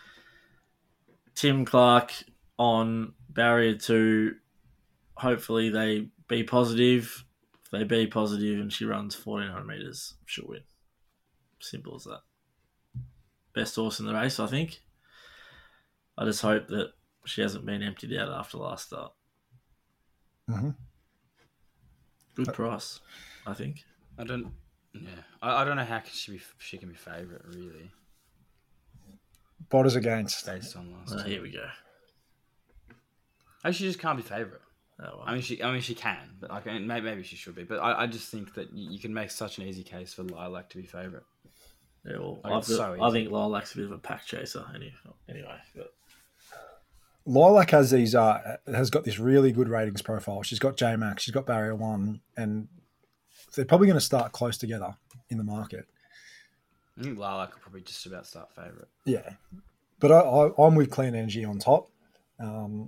Tim Clark on barrier two. Hopefully they be positive. If they be positive and she runs fourteen hundred metres, she'll win. Simple as that. Best horse in the race, I think. I just hope that she hasn't been emptied out after last start. Mm-hmm. Good price, I think. I don't. Yeah, I, I don't know how can she be. She can be favourite really Botters against. based on last. Uh, time. here we go. Oh, she just can't be favourite. Oh, well. I mean, she. I mean, she can, but like, maybe, maybe she should be. But I, I just think that you, you can make such an easy case for Lilac to be favourite. Yeah, well, Like, I've it's got, so I easy. think Lilac's a bit of a pack chaser. Any, anyway, but Lilac has these uh, has got this really good ratings profile. She's got J Max, she's got Barrier One, and they're probably going to start close together in the market. I think Lilac could probably just about start favourite. Yeah, but I, I, I'm with Clean Energy on top. Um,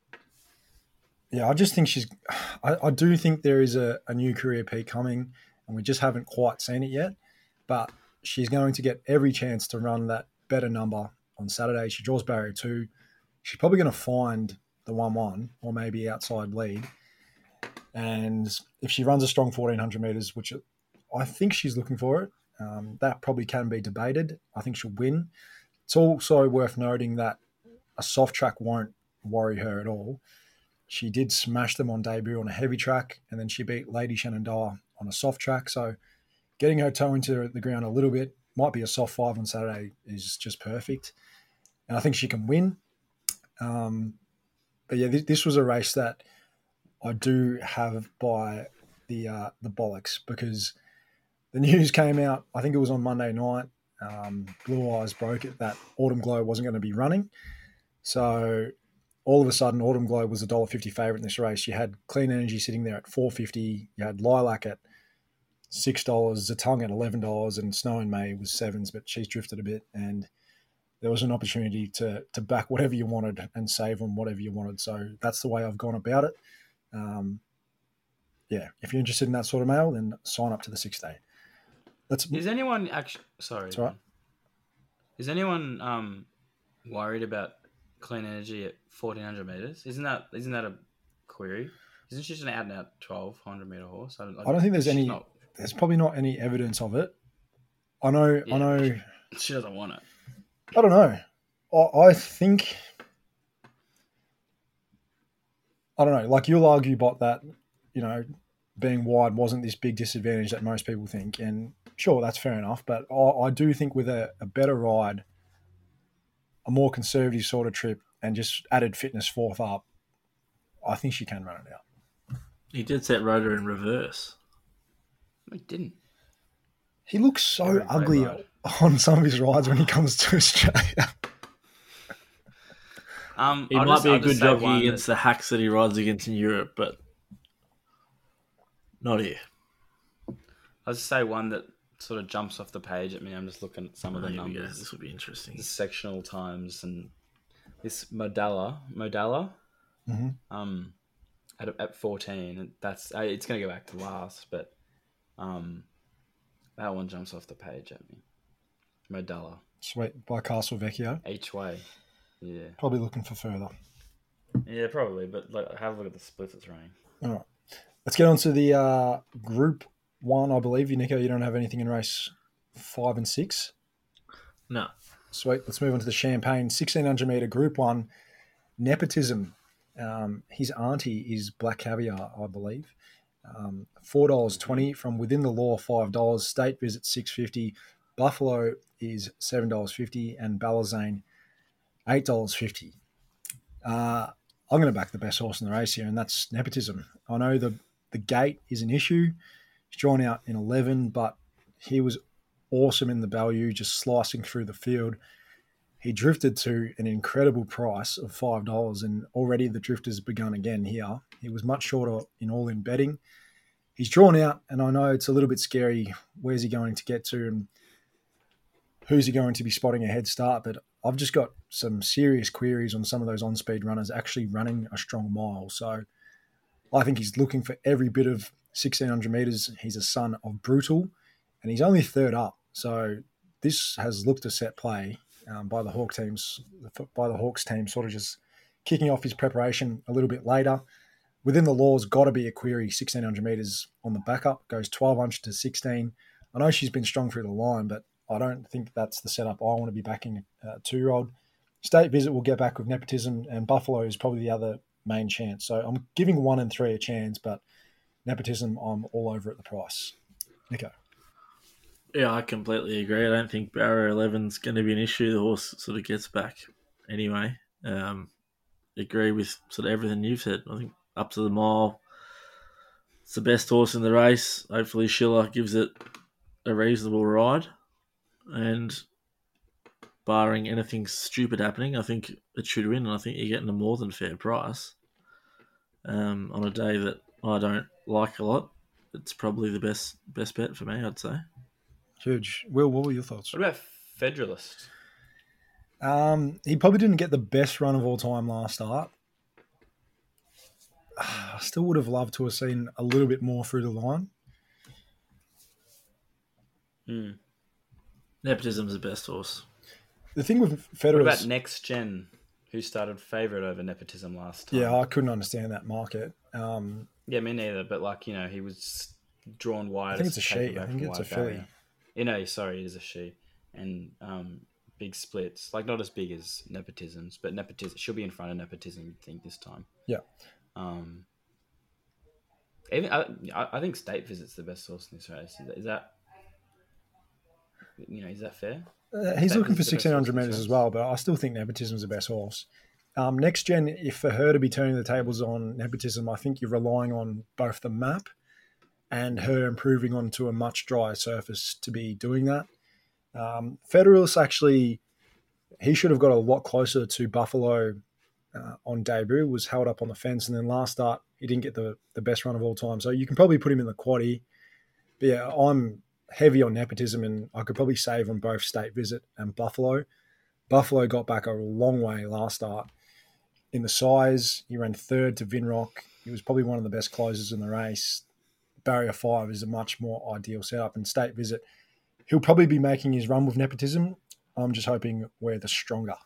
yeah, I just think she's. I, I do think there is a, a new career peak coming, and we just haven't quite seen it yet. But she's going to get every chance to run that better number on Saturday. She draws barrier two. She's probably going to find the one one or maybe outside lead. And if she runs a strong fourteen hundred metres, which I think she's looking for it, um, that probably can be debated. I think she'll win. It's also worth noting that a soft track won't worry her at all. She did smash them on debut on a heavy track, and then she beat Lady Shenandoah on a soft track. So getting her toe into the ground a little bit, might be a soft five on Saturday, is just perfect. And I think she can win. Um, but yeah, this, this was a race that I do have by the uh, the bollocks, because the news came out, I think it was on Monday night. Um, Blue Eyes broke it that Autumn Glow wasn't going to be running. So all of a sudden, Autumn Glow was a one dollar fifty favourite in this race. You had Clean Energy sitting there at four dollars fifty. You had Lilac at six dollars, Zatong at eleven dollars, and Snow in May was sevens, but she's drifted a bit. And there was an opportunity to to back whatever you wanted and save on whatever you wanted. So that's the way I've gone about it. Um, yeah, if you're interested in that sort of mail, then sign up to the six day. Let's. Is anyone actually? Sorry. That's right. Is anyone um worried about Clean Energy at fourteen hundred meters? Isn't that isn't that a query? Isn't she just an out and out twelve hundred meter horse? I don't, I don't think there's she's any. Not, There's probably not any evidence of it. I know. Yeah. I know. she doesn't want it. I don't know. I, I think. I don't know. Like, you'll argue, Bot, that, you know, being wide wasn't this big disadvantage that most people think. And sure, that's fair enough. But I, I do think with a, a better ride, a more conservative sort of trip, and just added fitness fourth up, I think she can run it out. he did set Rhoda in reverse. He didn't. He looks so Very great ugly ride. on some of his rides when he comes to Australia. Um, He I'll might just- be a I'll good just say jockey one against that- the hacks that he rides against in Europe, but not here. I'll just say one that sort of jumps off the page at me. I'm just looking at some of Oh, the here we go. numbers, This will be interesting. the sectional times, and this Modala, Modala, Mhm. um, at at fourteen. and That's uh, it's going to go back to last, but um, that one jumps off the page at me. Modala, Sweet, by Castle Vecchio. each way. Yeah, Probably looking for further. yeah, probably. But like, have a look at the splits it's running. All right. Let's get on to the uh, Group one, I believe. You, Nico, you don't have anything in race five and six. No. Sweet. Let's move on to the Champagne sixteen hundred metre Group one. Nepotism. Um, his auntie is Black Caviar, I believe. Um, four dollars twenty from Within the Law, five dollars. State Visit, six dollars fifty. Buffalo is seven dollars fifty. And Balazane, eight dollars fifty. Uh, I'm going to back the best horse in the race here, and that's Nepotism. I know the, the gate is an issue. He's drawn out in eleven, but he was awesome in the Bayou, just slicing through the field. He drifted to an incredible price of five dollars, and already the drift has begun again here. He was much shorter in all-in betting. He's drawn out, and I know it's a little bit scary. Where's he going to get to, and who's he going to be spotting a head start? But I've just got some serious queries on some of those on-speed runners actually running a strong mile. So I think he's looking for every bit of sixteen hundred metres. He's a son of Brutal, and he's only third up. So this has looked a set play um, by the Hawk teams, by the Hawks team, sort of just kicking off his preparation a little bit later. Within the Law's got to be a query. sixteen hundred metres on the backup goes twelve hundred to sixteen. I know she's been strong through the line, but I don't think that's the setup I want to be backing a two-year-old. State Visit will get back with Nepotism, and Buffalo is probably the other main chance. So I'm giving one and three a chance, but Nepotism, I'm all over at the price. Nico. Yeah, I completely agree. I don't think Barrier eleven's going to be an issue. The horse sort of gets back anyway. Um, agree with sort of everything you've said. I think up to the mile, it's the best horse in the race. Hopefully Schiller gives it a reasonable ride. And barring anything stupid happening, I think it should win. And I think you're getting a more than fair price. Um, on a day that I don't like a lot, it's probably the best best bet for me, I'd say. Huge. Will, what were your thoughts? What about Federalist? Um, he probably didn't get the best run of all time last start. I still would have loved to have seen a little bit more through the line. Hmm. Nepotism's the best horse. The thing with What Federalist, about Next Gen, who started favourite over Nepotism last time? yeah, I couldn't understand that market. Um, Yeah, me neither. But like, you know, he was drawn wide. I think as it's a take she. it I back think from it's a wide filly. barrier. You know, sorry, it is a she. And um, big splits, like not as big as Nepotism's, but Nepotism she'll be in front of Nepotism. You'd think this time. Yeah. Um. Even I, I think State Visit's the best horse in this race. Is that, is that you know, is that fair? Uh, he's State looking for Visit's the best sixteen hundred horse in this metres as race. well, but I still think Nepotism's the best horse. Um, Next Gen, if for her to be turning the tables on Nepotism, I think you're relying on both the map and her improving onto a much drier surface to be doing that. Um, Federalist actually, he should have got a lot closer to Buffalo uh, on debut, was held up on the fence, and then last start, he didn't get the, the best run of all time. So you can probably put him in the quaddie. But yeah, I'm heavy on Nepotism, and I could probably save on both State Visit and Buffalo. Buffalo got back a long way last start. In the size, he ran third to Vinrock. He was probably one of the best closers in the race. Barrier five is a much more ideal setup. And State Visit, he'll probably be making his run with Nepotism. I'm just hoping we're the stronger.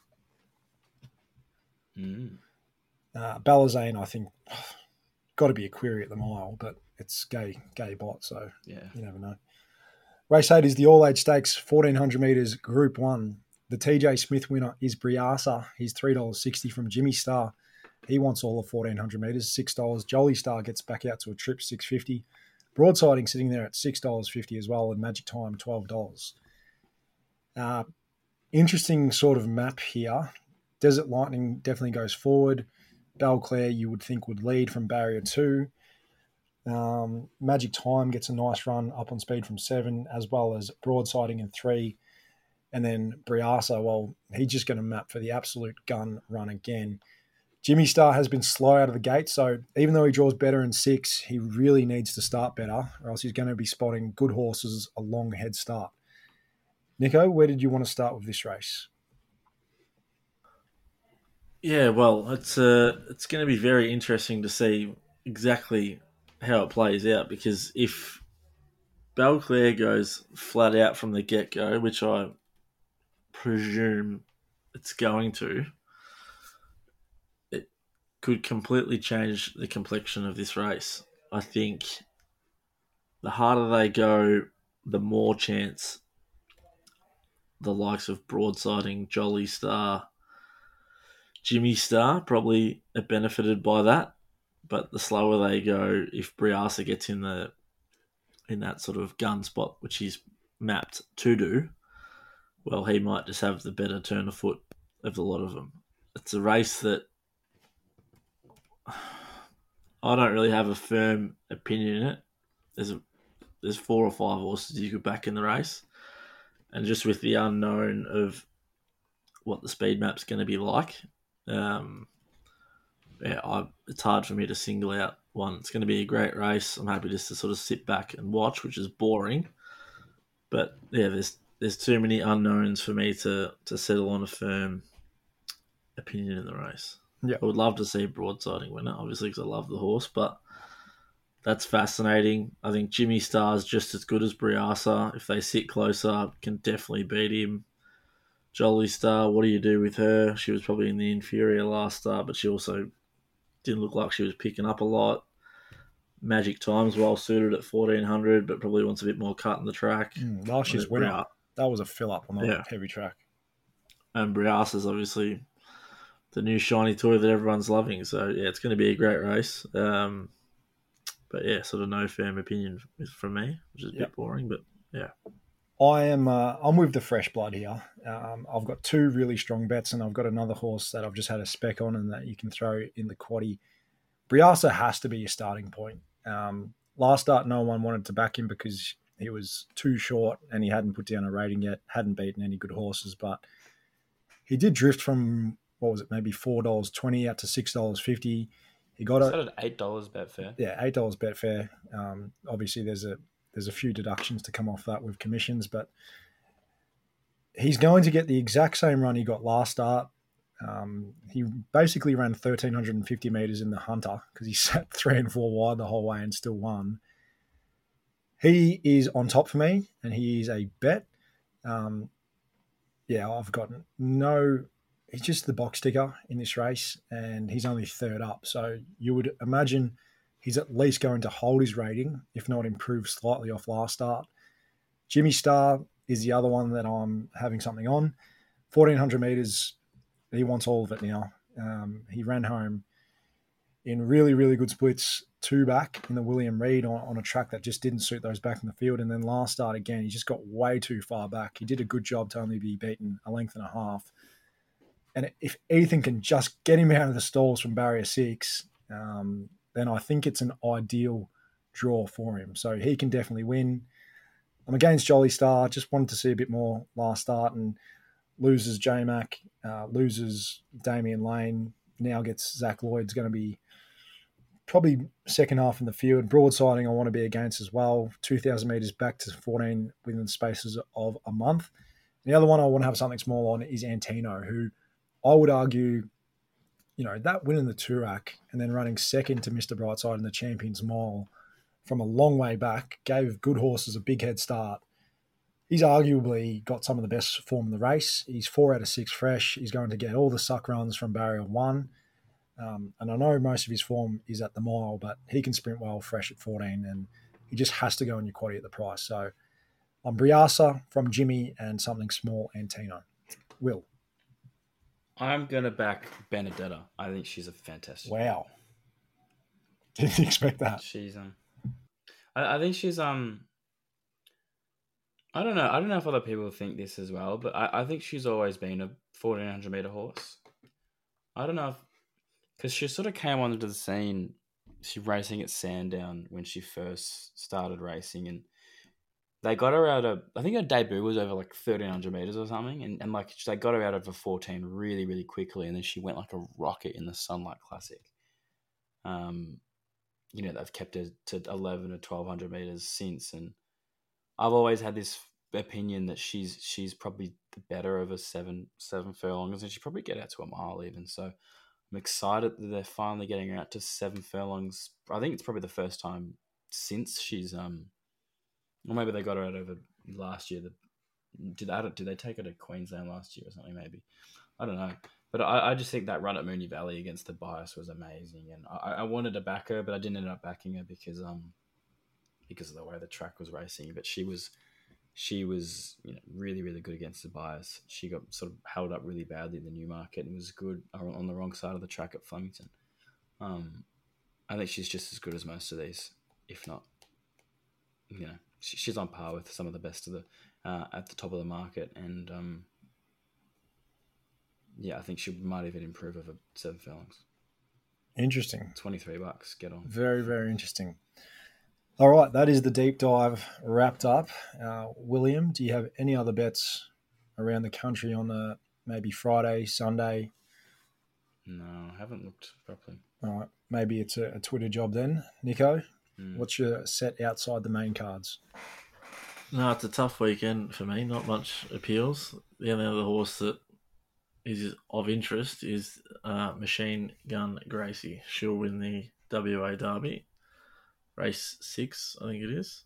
Mm. Uh, Balazane, I think, got to be a query at the mile, but it's gay, gay bot, so Yeah. you never know. Race eight is the All-Age Stakes, fourteen hundred metres, Group one. The T J Smith winner is Briasa. He's three dollars sixty from Jimmy Star. He wants all of fourteen hundred metres, six dollars. Jolie Star gets back out to a trip, six dollars fifty. Broadsiding sitting there at six dollars fifty as well, and Magic Time, twelve dollars. Uh, interesting sort of map here. Desert Lightning definitely goes forward. Belclair, you would think, would lead from barrier two. Um, Magic Time gets a nice run up on speed from seven, as well as Broadsiding in three. And then Briasa, well, he's just going to map for the absolute gun run again. Jimmy Star has been slow out of the gate, so even though he draws better in six, he really needs to start better, or else he's going to be spotting good horses a long head start. Nico, where did you want to start with this race? Yeah, well, it's uh, it's going to be very interesting to see exactly how it plays out, because if Belclair goes flat out from the get-go, which I presume it's going to, it could completely change the complexion of this race. I think the harder they go, the more chance the likes of Broadsiding, Jolly Star, Jimmy Star probably are benefited by that. But the slower they go, if Briasa gets in the in that sort of gun spot, which he's mapped to do, well, he might just have the better turn of foot of the lot of them. It's a race that I don't really have a firm opinion in it. There's a, there's four or five horses you could back in the race, and just with the unknown of what the speed map's going to be like, um, yeah, I, it's hard for me to single out one. It's going to be a great race. I'm happy just to sort of sit back and watch, which is boring. But yeah, there's there's too many unknowns for me to, to settle on a firm opinion in the race. Yeah, I would love to see Broadsiding win it, obviously, because I love the horse, but that's fascinating. I think Jimmy Star's just as good as Briasa. If they sit closer, can definitely beat him. Jolly Star, what do you do with her? She was probably in the inferior last start, but she also didn't look like she was picking up a lot. Magic Time's well suited at fourteen hundred, but probably wants a bit more cut in the track. Mm, last year's winner, Bria- that was a fill-up on that Yeah. heavy track. And Briasa's obviously the new shiny toy that everyone's loving. So, yeah, it's going to be a great race. Um, but, yeah, sort of no firm opinion from me, which is a Yep. bit boring, but, yeah. I am. Uh, I'm with the fresh blood here. Um, I've got two really strong bets, and I've got another horse that I've just had a spec on, and that you can throw in the quaddie. Briasa has to be your starting point. Um, last start, no one wanted to back him because he was too short and he hadn't put down a rating yet. Hadn't beaten any good horses, but he did drift from what was it, maybe four dollars twenty out to six dollars fifty. He got Is it. that at eight dollars Betfair? Yeah, eight dollars Betfair. Um, obviously, there's a there's a few deductions to come off that with commissions, but he's going to get the exact same run he got last start. Um, he basically ran one thousand three hundred fifty metres in the Hunter because he sat three and four wide the whole way and still won. He is on top for me, and he is a bet. Um, yeah, I've got no... He's just the box ticker in this race, and he's only third up. So you would imagine he's at least going to hold his rating, if not improve slightly off last start. Jimmy Star is the other one that I'm having something on. fourteen hundred metres, he wants all of it now. Um, he ran home in really, really good splits, two back in the William Reid on, on a track that just didn't suit those back in the field. And then last start again, he just got way too far back. He did a good job to only be beaten a length and a half. And if Ethan can just get him out of the stalls from barrier six, um, then I think it's an ideal draw for him. So he can definitely win. I'm against Jolly Star. Just wanted to see a bit more last start, and loses J-Mac, uh, loses Damian Lane, now gets Zach Lloyd's going to be probably second half in the field. Broadsiding I want to be against as well. two thousand metres back to fourteen within the spaces of a month. The other one I want to have something small on is Antino, who I would argue, you know, that win in the Toorak and then running second to Mister Brightside in the Champions Mile from a long way back, gave good horses a big head start. He's arguably got some of the best form in the race. He's four out of six fresh. He's going to get all the suck runs from barrier one. Um, and I know most of his form is at the mile, but he can sprint well fresh at fourteen, and he just has to go in your quaddie at the price. So I'm Briasa from Jimmy and something small Antino. Will. I'm going to back Benedetta. I think she's a fantastic. Wow. Didn't expect that. She's um, I, I think she's um. I don't know. I don't know if other people think this as well, but I, I think she's always been a fourteen hundred meter horse. I don't know if because she sort of came onto the scene she racing at Sandown when she first started racing, and they got her out of, I think her debut was over like thirteen hundred meters or something, and, and like they got her out over fourteen really, really quickly, and then she went like a rocket in the Sunlight Classic. Um, you know, they've kept her to eleven or twelve hundred meters since, and I've always had this opinion that she's she's probably the better over seven seven furlongs, and she'd probably get out to a mile even. So I'm excited that they're finally getting her out to seven furlongs. I think it's probably the first time since she's um, or maybe they got her out over last year. The, did they did they take her to Queensland last year or something? Maybe, I don't know. But I, I just think that run at Moonee Valley against the Bias was amazing, and I, I wanted to back her, but I didn't end up backing her because um because of the way the track was racing. But she was she was you know really really good against the Bias. She got sort of held up really badly in the Newmarket and was good on the wrong side of the track at Flemington. Um, I think she's just as good as most of these, if not, you know, she, she's on par with some of the best of the uh, at the top of the market, and um. Yeah, I think she might even improve over seven furlongs. Interesting. twenty-three bucks. Get on. Very, very interesting. All right, that is the deep dive wrapped up. Uh, William, do you have any other bets around the country on the maybe Friday, Sunday? No, I haven't looked properly. All right, maybe it's a, a Twitter job then. Nico, Mm. what's your set outside the main cards? No, it's a tough weekend for me. Not much appeals. The only other horse that is of interest is uh, Machine Gun Gracie. She'll win the W A Derby. Race six, I think it is.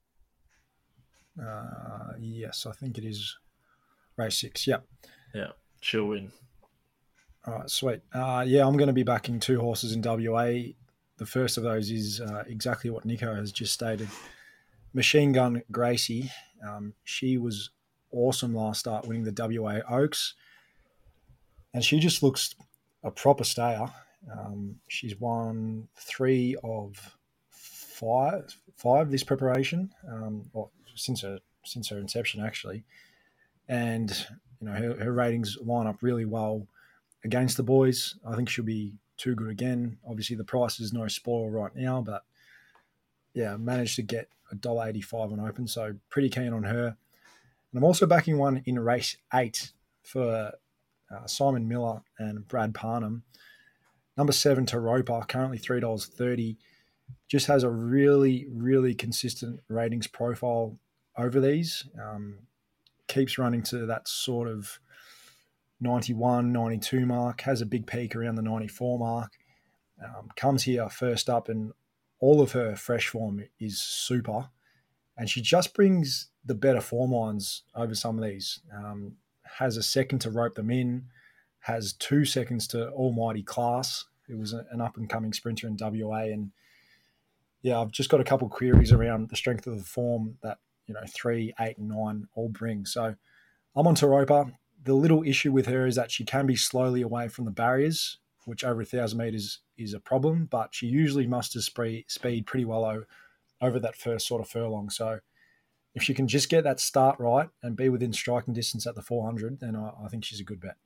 Uh, yes, I think it is race six. Yep. Yeah, she'll win. All right, sweet. Uh, yeah, I'm going to be backing two horses in W A. The first of those is uh, exactly what Nico has just stated. Machine Gun Gracie. Um, she was awesome last start, winning the W A Oaks. And she just looks a proper stayer. Um, she's won three of five, five this preparation, um, or since her since her inception actually. And you know her, her ratings line up really well against the boys. I think she'll be too good again. Obviously, the price is no spoil right now, but yeah, managed to get a one dollar eighty-five on open, so pretty keen on her. And I'm also backing one in race eight for Uh, Simon Miller and Brad Parnham. Number seven, Taropa, currently three dollars thirty. Just has a really, really consistent ratings profile over these. Um, keeps running to that sort of ninety-one, ninety-two mark. Has a big peak around the ninety-four mark. Um, comes here first up, and all of her fresh form is super. And she just brings the better form lines over some of these. Um, has a second to rope them in, has two seconds to Almighty Class, who was an up-and-coming sprinter in W A. And, yeah, I've just got a couple queries around the strength of the form that, you know, three, eight, and nine all bring. So I'm on Taropa. The little issue with her is that she can be slowly away from the barriers, which over one thousand metres is a problem, but she usually musters speed pretty well over, over that first sort of furlong. So if she can just get that start right and be within striking distance at the four hundred, then I, I think she's a good bet.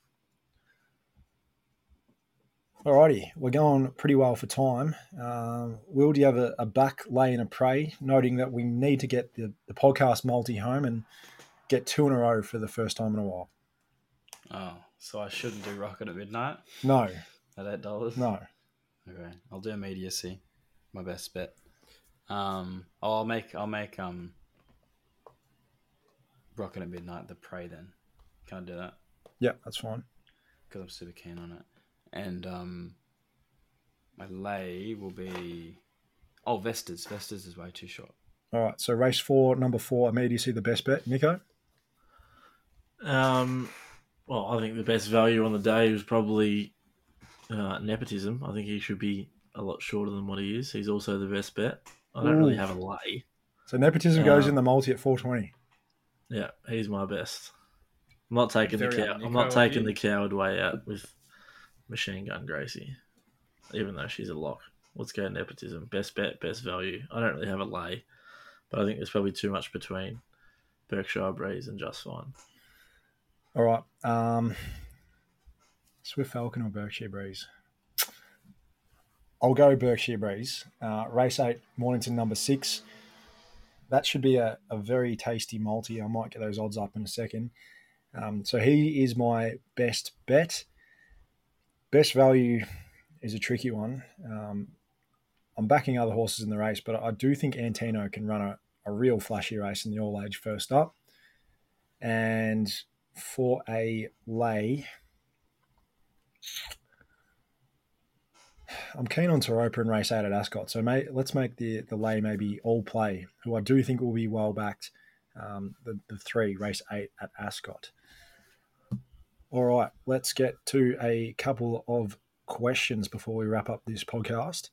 Alrighty, we're going pretty well for time. Um, Will, do you have a, a back, lay, and a pray, noting that we need to get the, the podcast multi home and get two in a row for the first time in a while? Oh, so I shouldn't do Rocket at Midnight No, at eight dollars? no. Okay, I'll do Immediacy, my best bet. Um, oh, I'll make, I'll make, um, Rocket at Midnight the prey then. Can I do that? Yeah, that's fine. Because I'm super keen on it. And um, my lay will be... Oh, Vestas. Vestas is way too short. All right, so race four, number four, immediacy, the best bet. Nico? Um, well, I think the best value on the day was probably uh, Nepotism. I think he should be a lot shorter than what he is. He's also the best bet. I don't Ooh. really have a lay. So Nepotism goes Um, in the multi at four twenty. Yeah, he's my best. I'm not taking the Very cow- Nico I'm not of taking you. the coward way out with Machine Gun Gracie, even though she's a lock. Let's go Nepotism. Best bet, best value. I don't really have a lay, but I think there's probably too much between Berkshire Breeze and Just Fine. All right. Um, Swift Falcon or Berkshire Breeze? I'll go Berkshire Breeze. Uh, race eight, Mornington number six. That should be a, a very tasty multi. I might get those odds up in a second. Um, so he is my best bet. Best value is a tricky one. Um, I'm backing other horses in the race, but I do think Antino can run a, a real flashy race in the All Age first up. And for a lay, I'm keen on Taropa in race eight at Ascot. So may, let's make the, the lay maybe All Play, who I do think will be well backed. Um, the, the three, race eight at Ascot. All right, let's get to a couple of questions before we wrap up this podcast.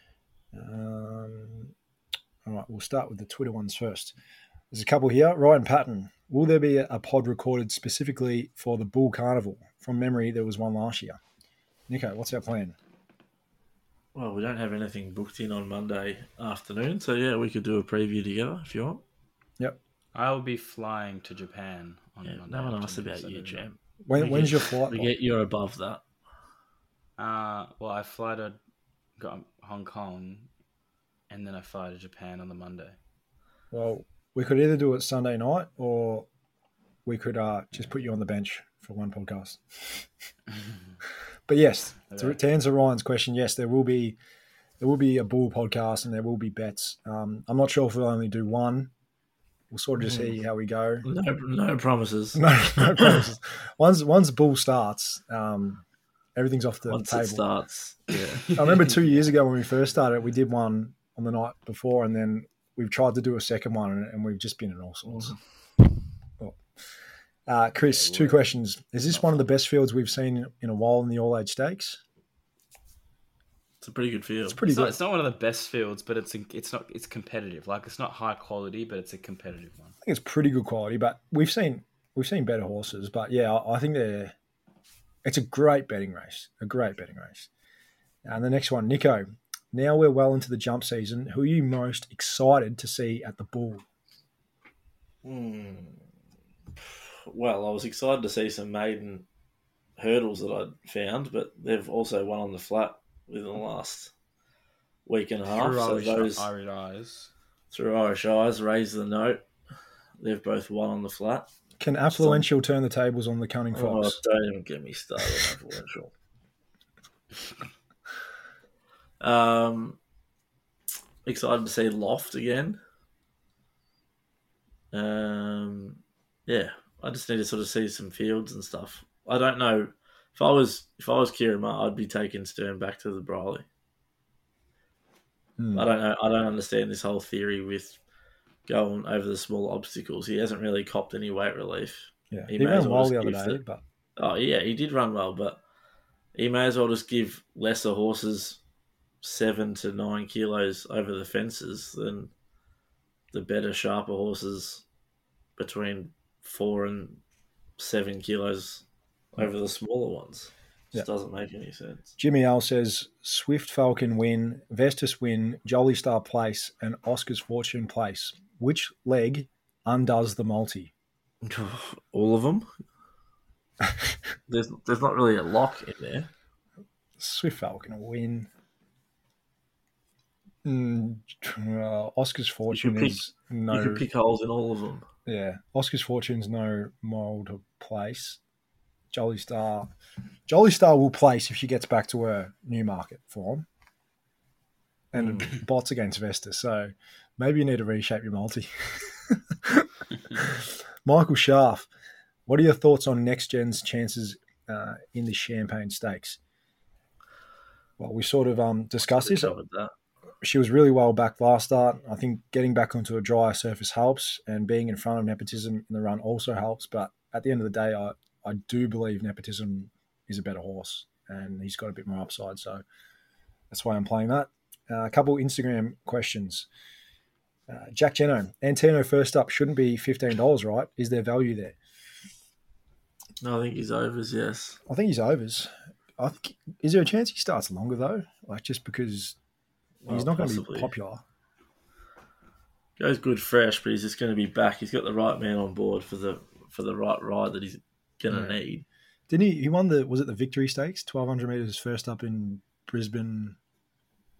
Um, all right, we'll start with the Twitter ones first. There's a couple here. Ryan Patton, will there be a pod recorded specifically for the Bull Carnival? From memory, there was one last year. Nico, what's our plan? Well, we don't have anything booked in on Monday afternoon, so yeah, we could do a preview together if you want. Yep. I will be flying to Japan on Yeah, Monday. no one asked afternoon, about so you, I don't Jam. When, We when's get- your flight? We Bob? get you're above that. know. Uh, well, I fly to go- Hong Kong, and then I fly to Japan on the Monday. Well, we could either do it Sunday night or we could uh, just put you on the bench for one podcast. But yes, to, Okay. to answer Ryan's question, yes, there will be there will be a Bull podcast and there will be bets. Um, I'm not sure if we'll only do one. We'll sort of just see how we go. No, no promises. No, no promises. Once once Bull starts, um, everything's off the Once table. it starts, yeah. I remember two years ago when we first started, we did one on the night before, and then we've tried to do a second one, and, and we've just been in all sorts. Well, uh, Chris, two questions. Is this one of the best fields we've seen in a while in the All Age Stakes? It's a pretty good field. It's pretty It's not, good. it's not one of the best fields, but it's it's not it's competitive. Like it's not high quality, but it's a competitive one. I think it's pretty good quality, but we've seen we've seen better horses. But yeah, I, I think they're. It's a great betting race. A great betting race. And the next one, Nico. Now we're well into the jump season. Who are you most excited to see at the Bull? Hmm. Well, I was excited to see some maiden hurdles that I'd found, but they've also won on the flat within the last week and a half. Through So Irish, those Irish eyes. through Irish Eyes, Raise the Note, they've both won on the flat. Can Affluential turn the tables on the Cunning Oh, Fox? don't even get me started on influential. um, excited to see Loft again. Um, yeah, I just need to sort of see some fields and stuff. I don't know if I was if I was Kieran Marr, I'd be taking Stern back to the Briley. Hmm. I don't know. I don't understand this whole theory with going over the small obstacles. He hasn't really copped any weight relief. Yeah, He he, may ran as well well just the other give day, the- but Oh yeah, he did run well, but he may as well just give lesser horses seven to nine kilos over the fences than the better, sharper horses between four and seven kilos over the smaller ones. Just Yeah. doesn't make any sense. Jimmy L says Swift Falcon win, Vestus win, Jolly Star place, and Oscar's Fortune place. Which leg undoes the multi? All of them. there's there's not really a lock in there. Swift Falcon will win. Mm, uh, Oscar's Fortune pick- is no. You can pick holes in all of them. Yeah, Oscar's Fortune's no moral to place. Jolly Star, Jolly Star will place if she gets back to her Newmarket form, and it bots against Vestas. So maybe you need to reshape your multi. Michael Scharf, what are your thoughts on Next Gen's chances uh, in the Champagne Stakes? Well, we sort of um, discussed We this. covered that. She was really well back last start. I think getting back onto a drier surface helps, and being in front of Nepotism in the run also helps. But at the end of the day, I, I do believe Nepotism is a better horse, and he's got a bit more upside. So that's why I'm playing that. Uh, a couple Instagram questions. Uh, Jack Geno, Antino first up shouldn't be fifteen dollars, right? Is there value there? No, I think he's overs. Yes. I think he's overs. I think, is there a chance he starts longer though? Like just because Well, he's not going to be possibly. popular. Goes good fresh, but he's just going to be back. He's got the right man on board for the for the right ride that he's going to Yeah. need. Didn't he? He won the was it the Victory Stakes, twelve hundred meters first up in Brisbane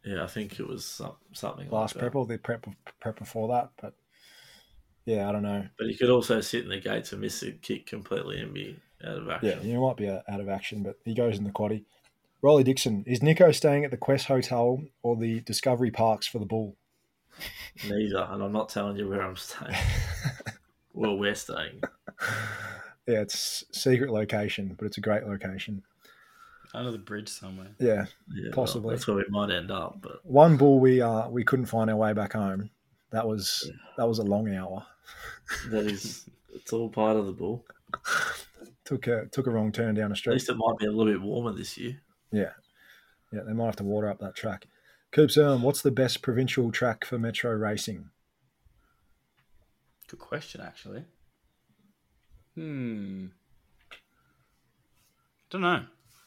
Yeah, I think it was some, something last like prep that. or the prep prep before that. But yeah, I don't know. But he could also sit in the gates and miss a kick completely and be out of action. Yeah, you might be out of action, but he goes in the quaddie. Rolly Dixon, is Nico staying at the Quest Hotel or the Discovery Parks for the Bull? Neither, and I'm not telling you where I'm staying. Well, we're staying. Yeah, it's secret location, but it's a great location. Under the bridge somewhere. Yeah, Yeah, possibly. well, that's where we might end up. But one bull we uh we couldn't find our way back home. That was that was a long hour. that is, it's all part of the Bull. Took a took a wrong turn down the At street. least it might be a little bit warmer this year. Yeah, yeah, they might have to water up that track. Coops Erm, what's the best provincial track for metro racing? Good question, actually. Hmm. Don't know.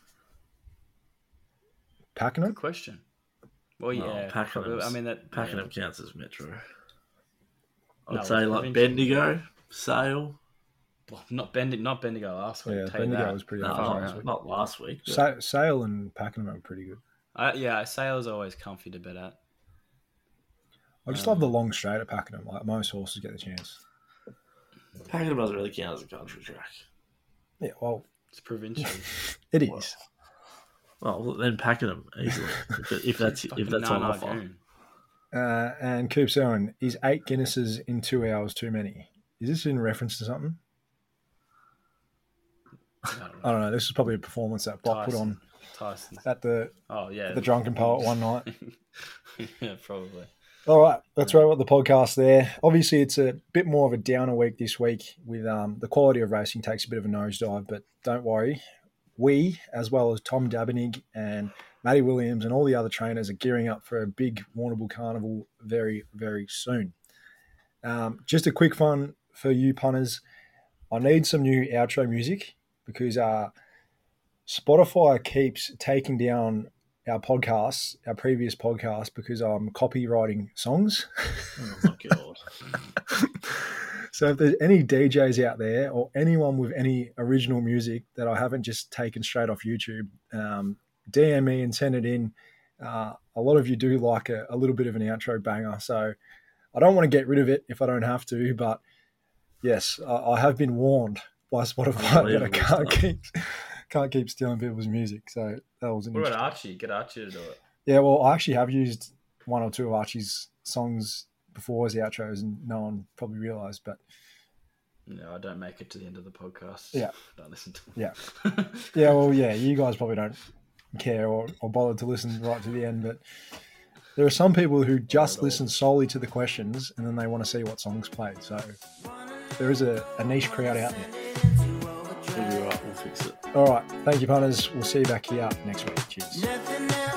Pakenham? Good question. Well, No, yeah. Pakenham's- I mean that. Pakenham counts as metro. I'd No, say it's like provincial. Bendigo, Sale. Well, not Bendigo. Not Bendigo last week. Yeah, tell you Bendigo that. was pretty No, far not, last week. not last week. but- Sa- Sale and Pakenham are pretty good. I, yeah, Sale's always comfy to bet at. I just Um, love the long straight at Pakenham. Like most horses get the chance. Pakenham doesn't really count as a country track. Yeah, well, It's provincial. it is. Well, then Pakenham easily. if, it- if that's if that's on offer. Nargoon. Uh, and Coops Owen, is eight Guinnesses in two hours too many? Is this in reference to something? I don't know. I don't know. This is probably a performance that Bob put on Tyson. at the Oh yeah. the Drunken Poet one night. Yeah, probably. All right, let's wrap up the podcast there. Obviously, it's a bit more of a downer week this week with um, the quality of racing takes a bit of a nosedive, but don't worry. We, as well as Tom Dabenig and Matty Williams and all the other trainers, are gearing up for a big Warrnambool Carnival very, very soon. Um, just a quick one for you punters. I need some new outro music because uh, Spotify keeps taking down our podcasts, our previous podcasts, because I'm copywriting songs. Oh my god! So if there's any D Js out there or anyone with any original music that I haven't just taken straight off YouTube, um, D M me and send it in. Uh, a lot of you do like a, a little bit of an outro banger, so I don't want to get rid of it if I don't have to, but yes, I, I have been warned by Spotify that I can't keep can't keep stealing people's music. So that was an What about interesting. Archie? Get Archie to do it. Yeah, well, I actually have used one or two of Archie's songs before as the outros, and no one probably realised, but No, I don't make it to the end of the podcast. Yeah. Don't listen to yeah. Yeah, well, yeah, you guys probably don't care or, or bother to listen right to the end, but there are some people who just listen solely to the questions and then they want to see what songs played. So there is a, a niche crowd out there. We'll be right. We'll fix it. All right. Thank you, punters. We'll see you back here next week. Cheers. Nothing else